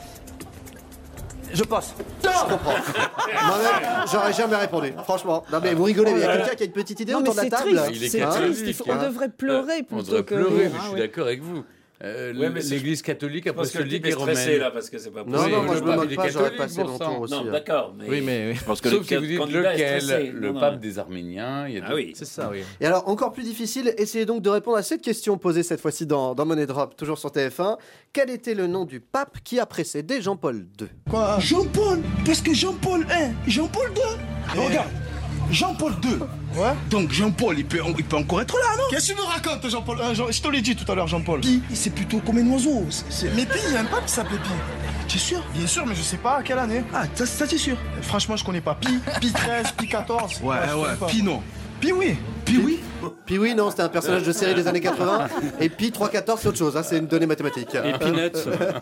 Je passe. Non, je comprends. Moi-même, j'aurais jamais répondu. Franchement. Non, mais vous rigolez, mais il y a quelqu'un qui a une petite idée non, autour de la table. Triste. Il est c'est triste. Il faut, on devrait pleurer plutôt On devrait que pleurer, rire, mais je suis hein, d'accord avec vous. Euh, ouais, mais L'église catholique apostolique et romaine. stressé là parce que c'est pas possible. Non, non, moi le je me pape, moque il est pas, j'aurais catholique, passé bon mon sang. tour aussi. Non, d'accord, mais oui, mais je pense que sauf le si vous dites candidat est lequel, stressé. le non, non. pape des Arméniens. Il y a ah oui, c'est ça, oui. Et alors, encore plus difficile, essayez donc de répondre à cette question posée cette fois-ci dans, dans Money Drop, toujours sur T F un. Quel était le nom du pape qui a précédé Jean-Paul deux ? Quoi ? Jean-Paul, parce que Jean-Paul un, Jean-Paul deux. Et... Regarde, Jean-Paul deux. Ouais. Donc Jean-Paul, il peut, il peut encore être là, non ? Qu'est-ce que tu me racontes, Jean-Paul un, Jean... Je te l'ai dit tout à l'heure, Jean-Paul. Pi, c'est plutôt comme un oiseau. C'est... Mais Pi, il y a un pape qui s'appelait Pi. Tu es sûr ? Bien sûr, mais je sais pas à quelle année. Ah, ça, ça t'es sûr ? Franchement, je connais pas. Pi, Pi treize, Pi quatorze. Ouais, ouais, ouais. Pi non. Pi oui. Pi oui. Pi oui, non, c'était un personnage de série des années quatre-vingts. Et Pi trois quatorze, c'est autre chose, hein, c'est une donnée mathématique. Et Peanuts.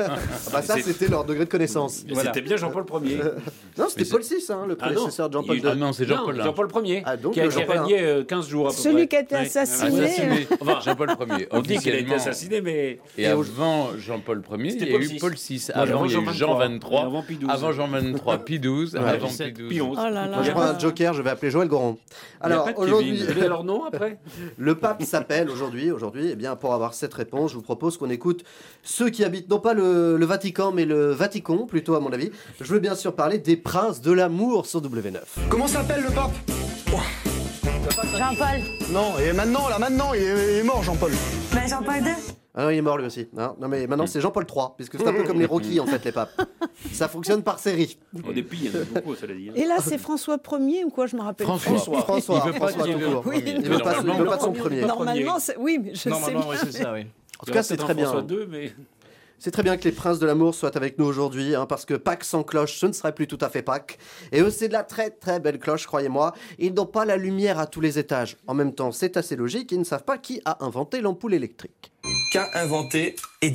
Bah ça, c'était leur degré de connaissance. Voilà. C'était bien Jean-Paul Premier. Non, c'était Paul six, hein, le prédécesseur ah de Jean-Paul deux. Ah non, c'est Jean-Paul un. Jean-Paul Premier, ah, donc, qui a été régné euh, quinze jours à peu Celui près. qui a été assassiné. assassiné. Enfin, Jean-Paul Premier. On dit qu'il a été assassiné, mais... Et avant Jean-Paul Premier, il y a eu Paul six. Avant, il y a eu Jean vingt-trois. Avant Jean vingt-trois, Pie douze. Avant Pie douze. Moi, je prends un joker, je vais appeler Joël Goron. Alors, aujourd'hui... Vous avez leur nom, après ? Le pape s'appelle aujourd'hui, aujourd'hui, eh bien, pour avoir cette réponse, je vous propose qu'on écoute ceux qui habitent, non pas le, le Vatican, mais le Vatican, plutôt à mon avis. Je veux bien sûr parler des princes de l'amour sur W neuf. Comment s'appelle le pape ? oh. Jean-Paul. Non, et maintenant, là, maintenant, il est, il est mort, Jean-Paul. Ben, Jean-Paul deux. Ah non, il est mort lui aussi. Non, non mais maintenant c'est Jean-Paul trois, puisque c'est un peu comme les Rocky en fait, les papes. Ça fonctionne par série. Au début, il y en a beaucoup, ça l'a dit. Et là, c'est François Premier ou quoi, je me rappelle François. François. François. Il veut pas François, dire tout court. Oui, il veut pas, il veut pas de son premier. Normalement, c'est... oui, mais je sais Normalement, bien. oui, c'est ça, oui. En tout cas, c'est très bien. François deux, mais... C'est très bien que les princes de l'amour soient avec nous aujourd'hui, hein, parce que Pâques sans cloche, ce ne serait plus tout à fait Pâques. Et eux, c'est de la très très belle cloche, croyez-moi. Ils n'ont pas la lumière à tous les étages. En même temps, c'est assez logique, ils ne savent pas qui a inventé l'ampoule électrique. Qu'a inventé Edison ?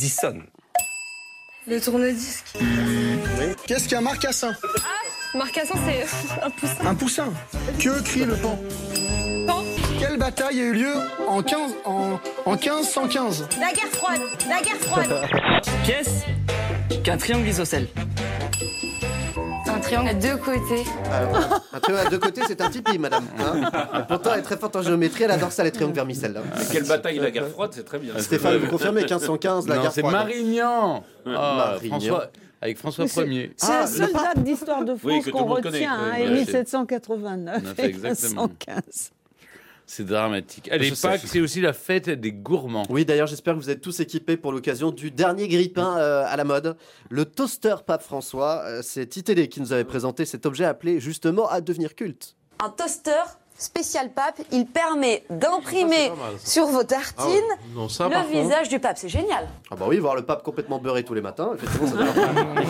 Le tourne-disque. Oui. Qu'est-ce qu'un marcassin ? Ah, marcassin, c'est un poussin. Un poussin. Que crie le pan ? Pan. Quelle bataille a eu lieu en, quinze, en, en quinze cent quinze ? La guerre froide. La guerre froide. Qu'est-ce qu'un triangle isocèle ? Un triangle à deux côtés. Alors, un triangle à deux côtés, c'est un tipi, madame. Hein. Pourtant, elle est très forte en géométrie, elle adore ça, les triangles vermicelles. Hein. Mais quelle bataille, la guerre froide, c'est très bien. Stéphane, vous confirmez quinze cent quinze, la non, guerre c'est froide. Marignan. Ah, Marignan. François, avec François Premier. C'est Ah, la seule date d'histoire de France Oui, que tout qu'on le monde retient, connaît. hein, Oui, et voilà, mille sept cent quatre-vingt-neuf et exactement. quinze cent quinze. C'est dramatique. Allez, Je sais. Pâques, c'est aussi la fête des gourmands. Oui, d'ailleurs, j'espère que vous êtes tous équipés pour l'occasion du dernier grille-pain euh, à la mode, le toaster Pape François. Euh, c'est Titélé qui nous avait présenté cet objet appelé justement à devenir culte. Un toaster, spécial pape. Il permet d'imprimer sur vos tartines ah ouais. non, ça, le visage contre... du pape. C'est génial. Ah bah oui, voir le pape complètement beurré tous les matins, effectivement, ça doit...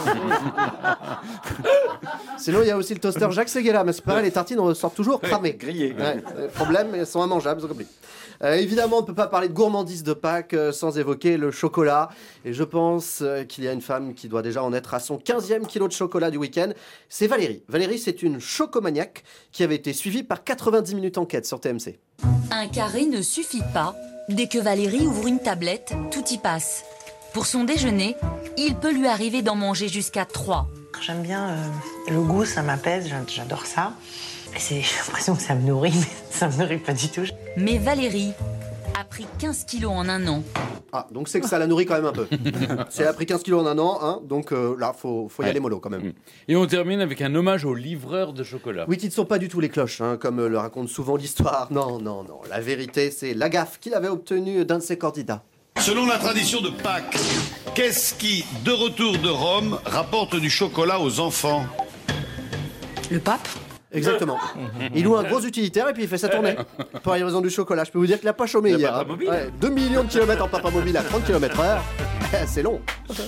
Sinon, il y a aussi le toaster Jacques Séguéla, mais c'est pareil, les tartines ressortent toujours cramées. Grillées. Ouais, le problème, elles sont immangeables, ils ont compris. Euh, évidemment, on ne peut pas parler de gourmandise de Pâques euh, sans évoquer le chocolat. Et je pense euh, qu'il y a une femme qui doit déjà en être à son quinzième kilo de chocolat du week-end. C'est Valérie. Valérie, c'est une chocomaniaque qui avait été suivie par quatre-vingt-dix minutes enquête sur T M C. Un carré ne suffit pas. Dès que Valérie ouvre une tablette, tout y passe. Pour son déjeuner, il peut lui arriver d'en manger jusqu'à trois. J'aime bien euh, le goût, ça m'apaise, j'adore ça. J'ai l'impression que ça me nourrit, mais ça me nourrit pas du tout. Mais Valérie a pris quinze kilos en un an. Ah, donc c'est que ça la nourrit quand même un peu. Si elle a pris quinze kilos en un an, hein, donc euh, là, faut, faut y ouais. aller mollo quand même. Et on termine avec un hommage aux livreurs de chocolat. Oui, qui ne sont pas du tout les cloches, hein, comme euh, le raconte souvent l'histoire. Non, non, non. La vérité, c'est la gaffe qu'il avait obtenue d'un de ses candidats. Selon la tradition de Pâques, qu'est-ce qui, de retour de Rome, rapporte du chocolat aux enfants? Le pape. Exactement. Il loue un gros utilitaire et puis il fait sa tournée pour la livraison du chocolat. Je peux vous dire qu'il n'a pas chômé hier. Hein. Ouais, deux millions de kilomètres en papa mobile à trente kilomètres heure. C'est long.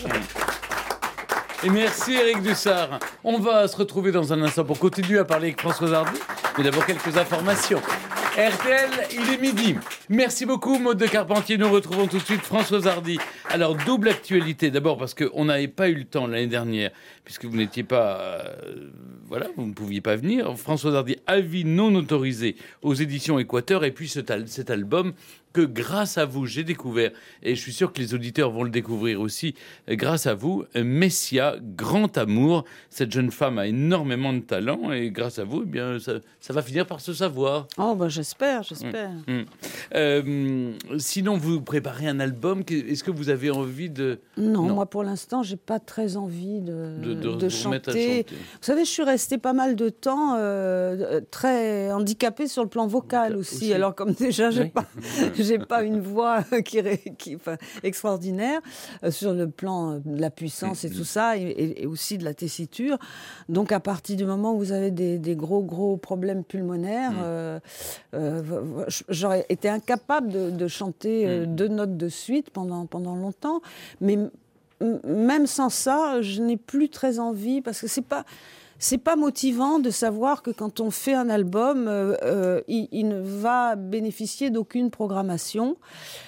Et merci Eric Dussard. On va se retrouver dans un instant pour continuer à parler avec Françoise Hardy. Mais d'abord quelques informations. R T L, il est midi. Merci beaucoup Maude de Carpentier. Nous retrouvons tout de suite Françoise Hardy. Alors, double actualité. D'abord parce qu'on n'avait pas eu le temps l'année dernière, puisque vous n'étiez pas... Euh, voilà, vous ne pouviez pas venir. Françoise Hardy, avis non autorisé aux éditions Équateur. Et puis cet, al- cet album que grâce à vous, j'ai découvert, et je suis sûr que les auditeurs vont le découvrir aussi, grâce à vous, Messia, grand amour. Cette jeune femme a énormément de talent et grâce à vous, eh bien, ça, ça va finir par se savoir. Oh, bah, j'espère, j'espère. Mmh. Mmh. Euh, sinon, vous préparez un album. Est-ce que vous avez envie de... Non, non. Moi, pour l'instant, j'ai pas très envie de, de, de, de chanter. chanter. Vous savez, je suis restée pas mal de temps euh, très handicapée sur le plan vocal aussi. aussi. Alors, comme déjà, j'ai oui. pas... j'ai pas une voix qui, qui, enfin, extraordinaire euh, sur le plan de la puissance et tout ça, et, et aussi de la tessiture. Donc, à partir du moment où vous avez des, des gros, gros problèmes pulmonaires, mmh. euh, euh, j'aurais été incapable de, de chanter euh, deux notes de suite pendant, pendant longtemps. Mais m- même sans ça, je n'ai plus très envie, parce que c'est pas... C'est pas motivant de savoir que quand on fait un album, euh, euh, il, il ne va bénéficier d'aucune programmation.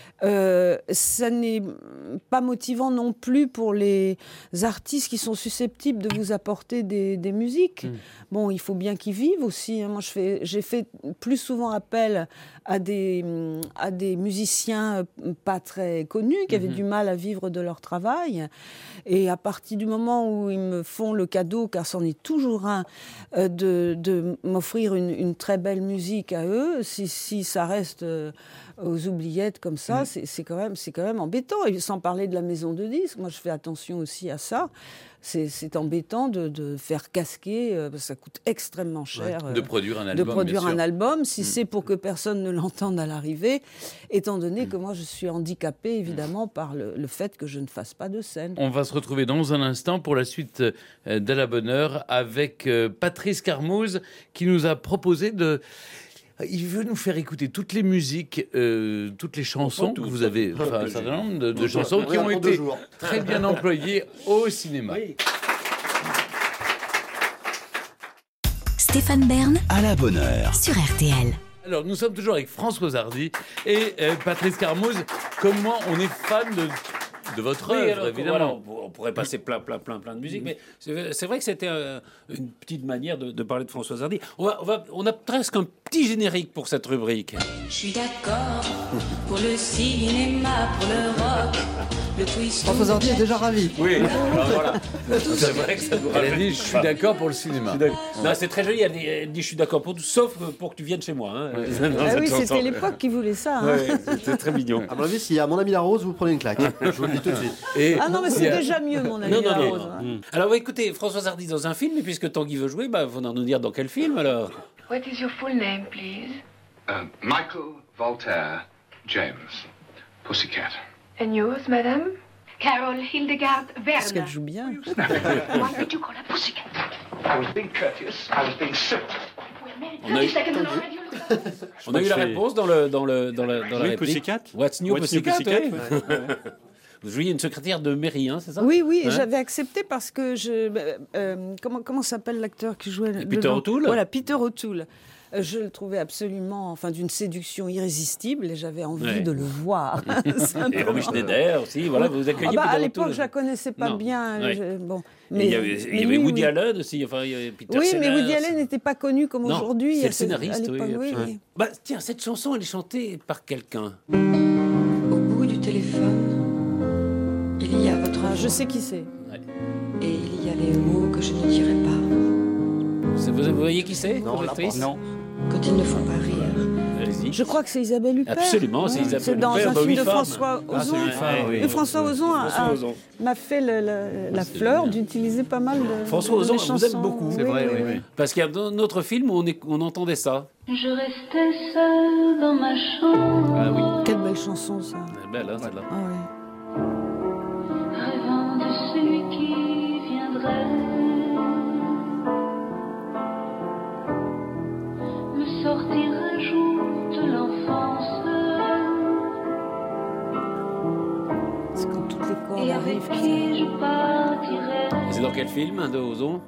Euh, ça n'est pas motivant non plus pour les artistes qui sont susceptibles de vous apporter des, des musiques. Mmh. Bon, il faut bien qu'ils vivent aussi. Moi, je fais, j'ai fait plus souvent appel à des, à des musiciens pas très connus, qui avaient mmh. du mal à vivre de leur travail. Et à partir du moment où ils me font le cadeau, car c'en est toujours un, euh, de, de m'offrir une, une très belle musique à eux, si, si ça reste... Euh, aux oubliettes comme ça, mmh. c'est, c'est, quand même, c'est quand même embêtant. Et sans parler de la maison de disques, moi je fais attention aussi à ça. C'est, c'est embêtant de, de faire casquer, euh, parce que ça coûte extrêmement cher. Ouais, de produire un album. De produire un album, si mmh. c'est pour que personne ne l'entende à l'arrivée, étant donné mmh. que moi je suis handicapée évidemment mmh. par le, le fait que je ne fasse pas de scène. On va se retrouver dans un instant pour la suite euh, d'À la bonne heure avec euh, Patrice Carmouze qui nous a proposé de... Il veut nous faire écouter toutes les musiques, euh, toutes les chansons que vous avez, enfin un certain nombre de, de chansons qui ont été très bien employées au cinéma. Oui. Stéphane Bern, à la bonne heure, sur R T L. Alors, nous sommes toujours avec Françoise Hardy et euh, Patrice Carmouze. Comme moi, on est fan de... de votre oui, œuvre, alors, évidemment. Voilà, on pourrait passer plein, plein, plein, plein de musique, mais c'est, c'est vrai que c'était euh, une petite manière de, de parler de Françoise Hardy. On, va, on, va, on a presque un petit générique pour cette rubrique. Je suis d'accord pour le cinéma, pour le rock, le twist. Françoise Hardy est déjà ravie. Oui, alors voilà. C'est vrai que ça nous Elle a dit, je suis d'accord pour le cinéma. Non, c'est très joli, elle dit, elle dit, je suis d'accord pour tout, sauf pour que tu viennes chez moi. Hein. Oui. Ah oui, c'était l'époque qui voulait ça. Hein. Oui, c'était très mignon. À mon avis, s'il y a Mon ami la rose, vous prenez une claque. Je vous le dis tout de suite. Et ah non, mais c'est a... déjà mieux, Mon ami non, non, la non, rose. Non. Hein. Alors, écoutez, Françoise Hardy dans un film, et puisque Tanguy veut jouer, il bah, faudra nous dire dans quel film, alors. What is your full name, please? Uh, Michael Voltaire James. Pussycat. And yours, madame? Carol Hildegard Werner. Parce qu'elle joue bien. Why did you call her Pussycat? I was being courteous. I was being civil. On a eu... On a eu la réponse dans, le, dans, le, dans la, dans la oui, réplique. Pussycat. What's New What's Pussycat, Pussycat, oui. ouais. Ouais. Vous jouiez une secrétaire de mairie, hein, c'est ça? Oui, oui, hein? J'avais accepté parce que je. Euh, comment comment s'appelle l'acteur qui jouait le Peter O'Toole. Voilà, Peter O'Toole. Euh, Je le trouvais absolument, enfin, d'une séduction irrésistible et j'avais envie Ouais. de le voir. Et Romy Schneider aussi, voilà, vous accueillez Ah bah, Peter à l'époque, O'Toole. je la connaissais pas Non. bien. Ouais. je- bon, Mais il y avait, il y avait oui, Woody oui. Allen aussi, enfin, il y avait Peter Oui, Sellers. mais Woody Allen n'était pas connu comme Non, aujourd'hui. c'est à le cette- à scénariste, oui. l'époque, oui, absolument. oui. Bah, tiens, cette chanson, elle est chantée par quelqu'un. Au bout du téléphone, il y a votre Ah, voix. je sais qui c'est. Et il y a les mots que je ne dirai pas. C'est- Vous, vous voyez qui c'est, Non, comme là, actrice? non. Quand ils ne font pas rire. Allez-y. Je crois que c'est Isabelle Huppert. Absolument, c'est Ouais. Isabelle C'est dans Huppert, un bah, film huit de femmes. François Ah, c'est Ozon. huit femmes, oui. Et François Ozon a- François a- Ozon. m'a fait le- le- la fleur d'utiliser pas mal de François de Ozon mes vous chansons. aime beaucoup. Oui, oui, oui. Parce qu'il y a un autre film où on, est- on entendait ça. Je restais seule dans ma chambre. Ah oui. Quelle belle chanson, ça. C'est belle, hein, celle-là. Ah ouais. Rêvant de celui qui viendrait me sortir un jour de l'enfance. C'est quand toutes les cordes Et avec arrivent. qui je partirais. Et c'est dans quel film, hein, de Ozon?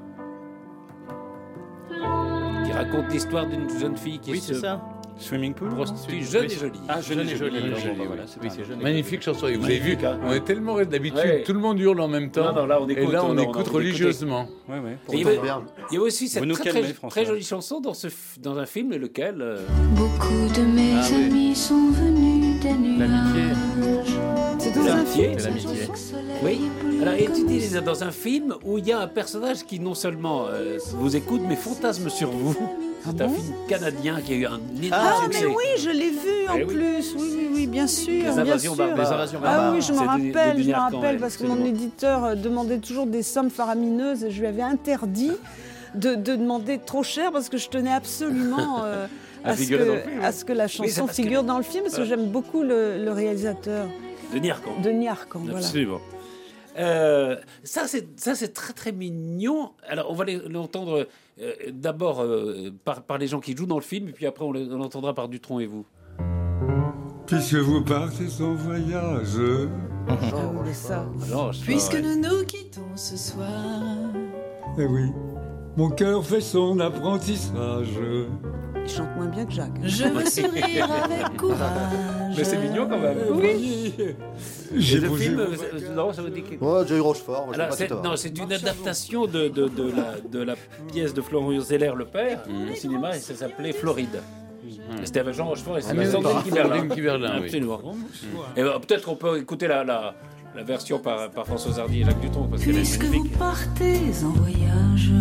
Qui raconte l'histoire d'une jeune fille qui Oui, se c'est ça. Swimming Pool. prostitue jeune et jolie. Ah, jeune et jolie. Jeune et Bon, jolie, bah, oui. voilà, c'est Oui, pas c'est mal. jeune. Magnifique chanson. Et vous avez vu, Magnifique, hein. on est tellement d'habitude, Ouais. tout le monde hurle en même temps. Non, non, là, on écoute, Et là, on, on a- écoute on écoute. religieusement. Ouais, ouais. Et il y avait- il y a aussi cette Vous nous très, calmez, très, François. très jolie chanson dans, ce, f- dans un film, lequel euh, Beaucoup de mes Ah oui. amis sont venus des L'amitié. nuages. C'est dans un L'amitié. film. C'est l'amitié. Oui. Alors, et tu dis dans un film où il y a un personnage qui non seulement euh, vous écoute, mais fantasme sur vous. C'est un bon film canadien qui a eu un énorme Ah, succès. mais oui, je l'ai vu en Eh oui. plus. Oui, oui, oui, bien sûr. Les bien invasions sûr. barbares. Les invasions Ah barbares. oui, je me C'est de- de rappelle, je me Denis Arcand, rappelle, ouais, parce que mon absolument. éditeur euh, demandait toujours des sommes faramineuses et je lui avais interdit de, de demander trop cher parce que je tenais absolument euh, À à, ce figurer dans le que, film, à ce que la c'est chanson parce que- figure dans le film parce que Voilà. j'aime beaucoup le, le réalisateur, Denis Arcand. Denis Arcand. Voilà. Absolument. Euh, ça, c'est ça, c'est très très mignon. Alors, on va les- l'entendre euh, d'abord euh, par, par les gens qui jouent dans le film, et puis après, on le- on l'entendra par Dutronc et vous. Puisque vous partez en voyage. Ah oui, mais ça. Alors, je- Puisque ouais. nous nous quittons ce soir. Eh oui, mon cœur fait son apprentissage. Il chante moins bien que Jacques. Je veux sourire avec courage. Mais c'est mignon quand même. Oui. J'ai Et le posé film, mon- euh, non, ça veut dire que- Ouais, Joey Rochefort, moi, je sais Alors, pas c'est, tout à non, l'heure. c'est une adaptation de, de, de, la, de la pièce de Florian Zeller, le père, au cinéma, et ça s'appelait Floride. C'était avec Jean Rochefort et Ah, mais Sandrine par Kiberlin. Sandrine Kiberlin, oui. Absolument. Et ben, peut-être qu'on peut écouter la, la, la version par, par François Hardy et Jacques Dutronc, parce qu'elle est Puisque vous magnifique. partez en voyage.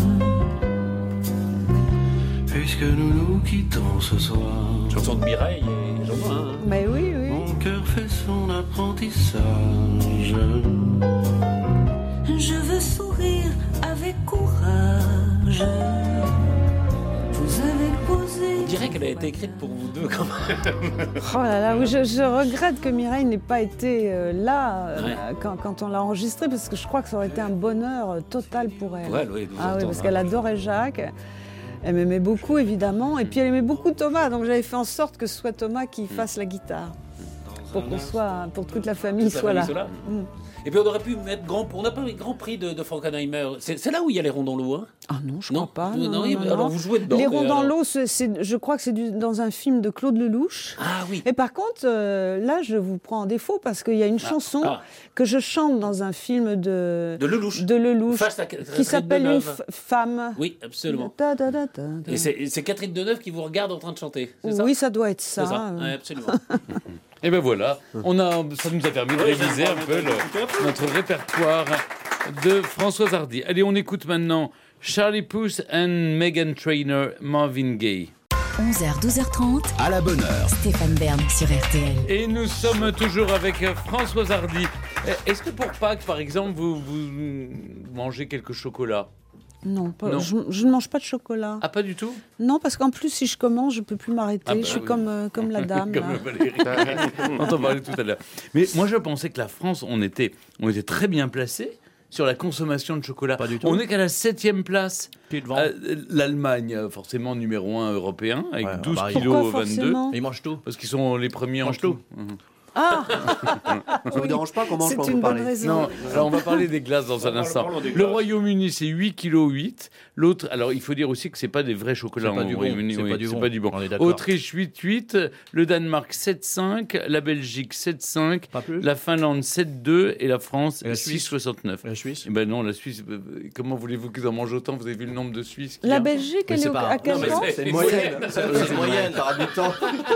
Puisque nous nous quittons ce soir. Chanson de Mireille et Jean-Noël. Hein. Mais oui, oui. Mon cœur fait son apprentissage. Je veux sourire avec courage. Vous avez posé. On dirait qu'elle a été écrite pour vous deux quand même. Oh là là, oui, je, je regrette que Mireille n'ait pas été euh, là euh, Ouais. quand, quand on l'a enregistré parce que je crois que ça aurait été un bonheur euh, total pour elle. Pour elle, oui, de vous ah oui, entendre, parce hein. qu'elle adorait Jacques. Elle m'aimait beaucoup évidemment et puis elle aimait beaucoup Thomas, donc j'avais fait en sorte que ce soit Thomas qui fasse la guitare pour qu'on soit, pour que toute la famille Toute la soit famille là. soit là. Mm. Et puis on aurait pu mettre grand, on n'a pas eu grand prix de, de Frankenheimer. C'est, c'est là où il y a les ronds dans l'eau, hein? Ah non, je Non, crois pas. non, Non, non, non, alors non. vous jouez dedans. Les mais ronds dans alors- l'eau, c'est, c'est- je crois que c'est du- dans un film de Claude Lelouch. Ah oui. Et par contre, euh, là, je vous prends en défaut parce qu'il y a une chanson ah. que je chante dans un film de, De Lelouch. de Lelouch Face à Catherine qui s'appelle Une Deneuve. f- femme. Oui, absolument. Ta, ta, ta, ta, ta. Et c'est, et c'est Catherine Deneuve qui vous regarde en train de chanter, c'est ça? Oui, ça doit être ça. C'est ça, euh. ouais, absolument. Et ben voilà, on a, ça nous a permis de Oui, réviser ça un nous peu permet le- de- notre répertoire de Françoise Hardy. Allez, on écoute maintenant Charlie Puth and Meghan Trainor, Marvin Gaye. onze heures, douze heures trente. À la bonne heure. Stéphane Bern sur R T L. Et nous sommes toujours avec Françoise Hardy. Est-ce que pour Pâques, par exemple, vous, vous mangez quelques chocolats? Non, pas- Non. Je, je ne mange pas de chocolat. Ah, pas du tout? Non, parce qu'en plus, si je commence, je ne peux plus m'arrêter. Ah bah je suis oui. comme, euh, comme la dame. Comme là. Valérie. On en parlait tout à l'heure. Mais moi, je pensais que la France, on était, on était très bien placés. sur la consommation de chocolat. Pas du tout. On est qu'à la septième place. Euh, L'Allemagne, forcément numéro un européen, avec ouais, douze kilos vingt-deux. Ils mangent tout. Parce qu'ils sont les premiers en tout. tout. Mmh. Ah Ça vous dérange pas qu'on mange quand vous parlez? Non, alors on va parler des glaces dans un instant. Le Royaume-Uni, c'est huit virgule huit kilos. L'autre, alors il faut dire aussi que c'est pas des vrais chocolats au Royaume-Uni. C'est oui, pas, pas du bon. Autriche huit virgule huit, le Danemark sept virgule cinq, la Belgique sept virgule cinq, la Finlande sept virgule deux et la France six virgule soixante-neuf. La Suisse eh ben non, la Suisse, comment voulez-vous qu'ils en mangent autant? Vous avez vu le nombre de Suisses? La Belgique, elle est à quel point? C'est moyenne. C'est moyenne par habitant.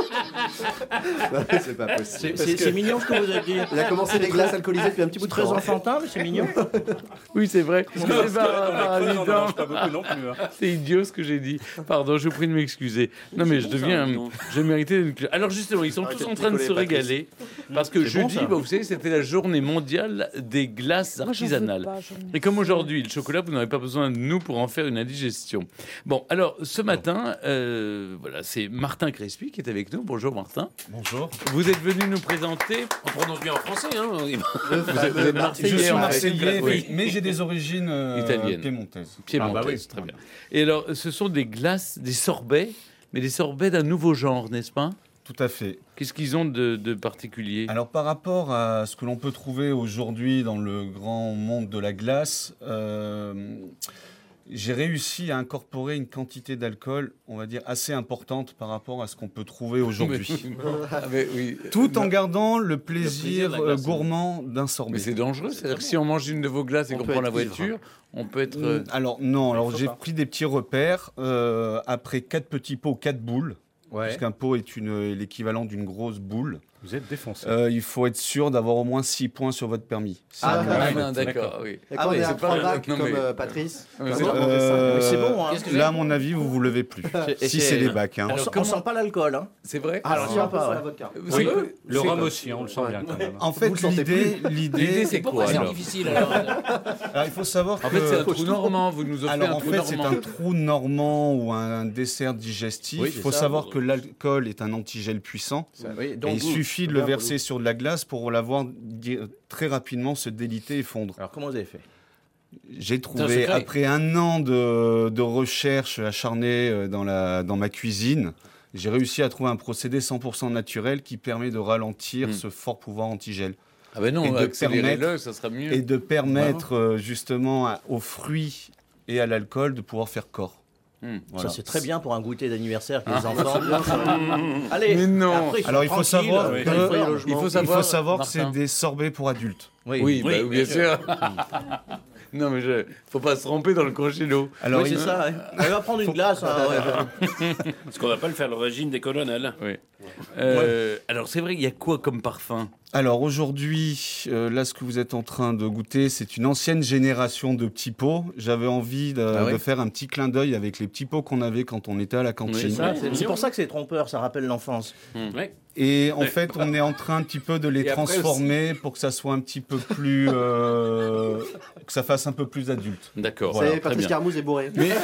C'est pas possible. C'est mignon ce que vous avez dit. Il a commencé les glaces alcoolisées depuis un petit bout de très temps. enfantin, mais c'est mignon. Oui, c'est vrai. C'est pas beaucoup non plus. C'est idiot ce que j'ai dit. Pardon, je vous prie de m'excuser. Non, mais je deviens. J'ai mérité. Alors, justement, ils sont tous en train de se régaler. Parce que jeudi, bah, vous savez, c'était la journée mondiale des glaces artisanales. Et comme aujourd'hui, le chocolat, vous n'avez pas besoin de nous pour en faire une indigestion. Bon, alors, ce matin, euh, voilà, c'est Martin Crespi qui est avec nous. Bonjour, Martin. Bonjour. Vous êtes venu nous présenter. On prononce bien en français, hein. Vous êtes, vous êtes Marseillais, je suis Marseillais, oui, mais j'ai des origines euh, italiennes. Piémontaises. Piémontaises, ah bah oui. Très bien. Et alors, ce sont des glaces, des sorbets, mais des sorbets d'un nouveau genre, n'est-ce pas? Tout à fait. Qu'est-ce qu'ils ont de, de particulier? Alors, par rapport à ce que l'on peut trouver aujourd'hui dans le grand monde de la glace, euh, j'ai réussi à incorporer une quantité d'alcool, on va dire, assez importante par rapport à ce qu'on peut trouver aujourd'hui. Ah mais oui. Tout en gardant le plaisir, le plaisir glace, gourmand d'un sorbet. Mais c'est dangereux. C'est-à-dire que si on mange une de vos glaces et qu'on prend la voiture, on peut être... Euh... Alors non, alors j'ai pris des petits repères. Euh, après quatre petits pots, quatre boules, ouais. Puisqu'un pot est une, l'équivalent d'une grosse boule. Vous êtes défoncé. Euh, il faut être sûr d'avoir au moins six points sur votre permis. Ah, ah non, d'accord, oui. Et quand ah, on oui, est à trois bacs comme mais... euh, Patrice, euh, euh, c'est bon. Hein. Là, à mon avis, vous vous levez plus. si c'est les bacs. Hein. Alors, on ne sent pas l'alcool. Hein. C'est vrai. Alors, on ne sent pas. Oui, le rhum aussi, on le sent bien quand même. En fait, l'idée, l'idée, c'est quoi? C'est difficile. Alors, il faut savoir que. En fait, c'est un trou normand. Vous nous offrez un trou normand. En fait, c'est un trou normand ou un dessert digestif. Il faut savoir que l'alcool est un antigel puissant. Il suffit de le verser sur de la glace pour la voir très rapidement se déliter et fondre. Alors comment vous avez fait? J'ai trouvé, après un an de, de recherche acharnée dans, la, dans ma cuisine, j'ai réussi à trouver un procédé cent pour cent naturel qui permet de ralentir mmh. ce fort pouvoir antigel. Ah ben non, accélérez-le, ça sera mieux. Et de permettre euh, justement à, aux fruits et à l'alcool de pouvoir faire corps. Mmh, voilà. Ça c'est très bien pour un goûter d'anniversaire avec les enfants. Allez, mais non. Après, alors il faut savoir, oui. que, il faut savoir, il faut savoir que c'est des sorbets pour adultes. Oui, oui, oui bah, bien sûr. Non mais il faut pas se tromper dans le congélo. Alors oui, c'est il... ça. Ouais. Elle va prendre une faut... glace. Hein, ouais. Parce qu'on va pas le faire le régime des colonels. Oui. Euh, ouais. Alors c'est vrai, il y a quoi comme parfum? Alors aujourd'hui, euh, là ce que vous êtes en train de goûter, c'est une ancienne génération de petits pots. J'avais envie de, ah ouais. de faire un petit clin d'œil avec les petits pots qu'on avait quand on était à la cantine. Oui, ça, c'est, c'est pour ça que c'est trompeur, ça rappelle l'enfance. Mmh. Ouais. Et en ouais. fait, on est en train un petit peu de les Et transformer pour que ça soit un petit peu plus... Euh, que ça fasse un peu plus adulte. D'accord. Voilà, Patrice Carmouze est bourré. Mais...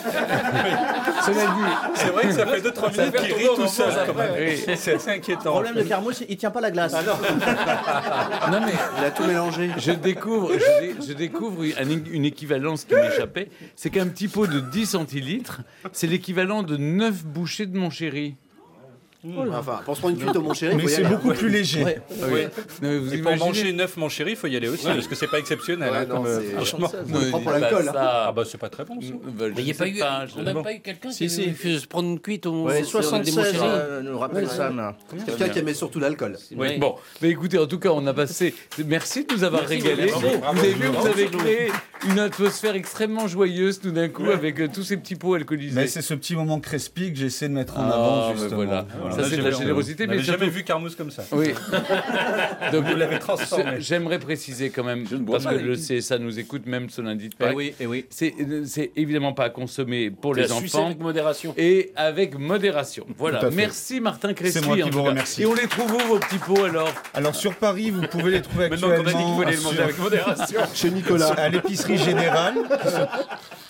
C'est vrai que ça fait deux trois minutes qu'il rit tout seul. Oui. C'est assez inquiétant. Le problème de Carmouze, il tient pas la glace. Ah non. Non mais il a tout mélangé. Je découvre, je, je découvre une, une équivalence qui m'échappait. C'est qu'un petit pot de dix centilitres, c'est l'équivalent de neuf bouchées de mon chéri. Oh enfin, pour se prendre une cuite au mon chéri, mais c'est aller. beaucoup plus léger. Ouais. Ouais. Non, vous Et pour manger neuf mon chéri, il faut y aller aussi, ouais. parce que c'est pas exceptionnel. Ouais, hein, non, comme, c'est... Euh, non, on prend pour l'alcool. Ah bah c'est pas très bon ça. Mais il n'y a pas eu, on n'a pas eu quelqu'un qui fait se prendre une cuite au ouais, soixante-seize, euh, nous rappelle ça. Quelqu'un qui aimait surtout l'alcool. Oui. Bon, mais écoutez, en tout cas, on a passé. Merci de nous avoir régalé. Vous avez vu, vous avez créé une atmosphère extrêmement joyeuse tout d'un coup avec tous ces petits pots alcoolisés. Mais c'est ce petit moment Crespi que j'essaie de mettre en avant justement. Ça c'est de la générosité. Mais j'ai jamais vu Carmouze comme ça. Oui. Donc vous l'avez transformé. J'aimerais préciser quand même, parce que le C S A nous écoute même ce lundi de Pâques. Eh oui, eh oui. C'est, c'est évidemment pas à consommer pour les enfants. Avec modération. Et avec modération. Voilà. Merci Martin Crespi. C'est moi qui vous remercie. Et on les trouve où vos petits pots alors? Alors sur Paris, vous pouvez les trouver actuellement. Maintenant qu'on a dit qu'il fallait les manger avec modération. Chez Nicolas. À l'épicerie générale.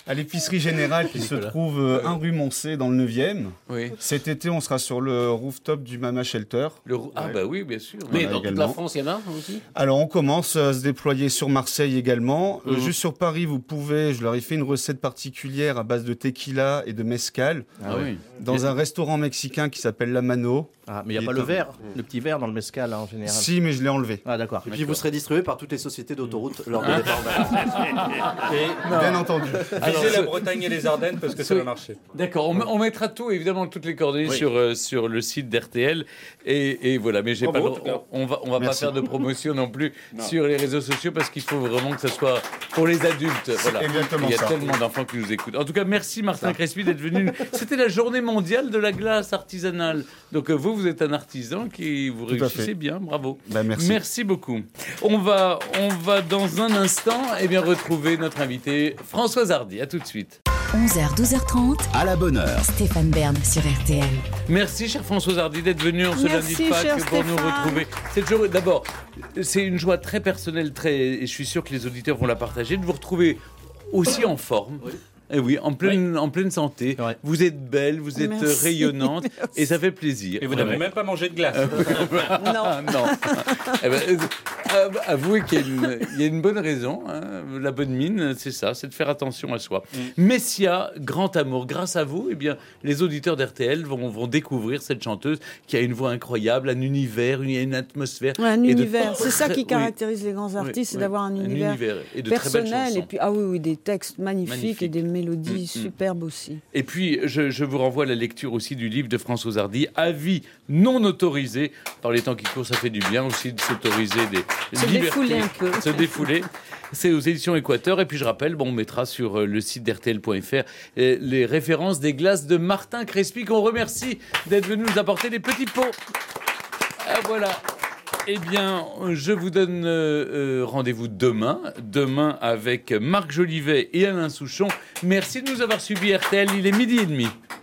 À l'épicerie générale qui se trouve euh, un rue Moncey dans le neuvième. Oui. Cet été, on sera sur le rooftop du Mama Shelter. Le rou- Ah Ouais. bah oui, bien sûr. Mais Voilà, dans toute également. la France, il y en a aussi. Alors, on commence à se déployer sur Marseille également. Euh, Mhm. juste sur Paris, vous pouvez, je leur ai fait une recette particulière à base de tequila et de mezcal. Ah oui. Dans un restaurant mexicain qui s'appelle La Mano. Ah, mais il n'y a pas le verre, le petit verre dans le mezcal hein, en général. Si, mais je l'ai enlevé. Ah d'accord. Et puis vous serez distribué par toutes les sociétés d'autoroute lors de départ en vacances. Et, bien entendu. Alors, Visez ce- la Bretagne et les Ardennes parce que ça va marcher. D'accord, on, on mettra tout, évidemment, toutes les coordonnées Oui. sur, euh, sur le site d'R T L. Et, et voilà, mais j'ai pas, Bravo, le- en tout cas. on va, on va pas Merci. faire de promotion non plus Non. sur les réseaux sociaux parce qu'il faut vraiment que ça soit pour les adultes. Voilà. exactement Il y a ça. tellement d'enfants qui nous écoutent. En tout cas, merci Martin Crespi d'être venu. C'était la journée mondiale de la glace artisanale. Donc euh, vous, vous êtes un artisan qui vous Tout à réussissez fait. bien, bravo. Bah, merci. beaucoup. On va, on va dans un instant eh bien, retrouver notre invité Françoise Hardy. À tout de suite. onze heures, douze heures trente. À la bonne heure. Stéphane Bern sur R T L. Merci, chère Françoise Hardy, d'être venue en ce Merci, lundi de cher Pâques pour nous Stéphane. retrouver. Cette journée, d'abord, c'est une joie très personnelle, très, et je suis sûr que les auditeurs vont la partager, de vous retrouver aussi en forme. Et oui, en pleine, en pleine santé. Vous êtes belle, vous êtes Merci. rayonnante, et ça fait plaisir. Et vous Vraiment. n'avez même pas mangé de glace. non. non. Eh ben, euh, avouez qu'il y a une, il y a une bonne raison. Hein. La bonne mine, c'est ça, c'est de faire attention à soi. Mm. Messia, grand amour, grâce à vous, eh bien, les auditeurs d'R T L vont, vont découvrir cette chanteuse qui a une voix incroyable, un univers, une, une atmosphère. Ouais, un et de univers, c'est ça très- qui oui. caractérise les grands artistes, Oui, c'est oui. d'avoir un Un univers, univers et de très belles personnel, chansons. et puis ah oui, oui, des textes magnifiques, Magnifiques. et des mélodies Mm, mm. superbes aussi. Et puis, je, je vous renvoie à la lecture aussi du livre de Françoise Hardy, Avis non autorisés. Par les temps qui courent, ça fait du bien aussi de s'autoriser des Se libertés. défouler un peu. Se défouler. C'est aux éditions Équateur. Et puis, je rappelle, bon, on mettra sur euh, le site d'R T L point F R euh, les références des glaces de Martin Crespi, qu'on remercie d'être venu nous apporter des petits pots. Ah, voilà. Eh bien, je vous donne euh, euh, rendez-vous demain. Demain avec Marc Jolivet et Alain Souchon. Merci de nous avoir suivis, R T L. Il est midi et demi.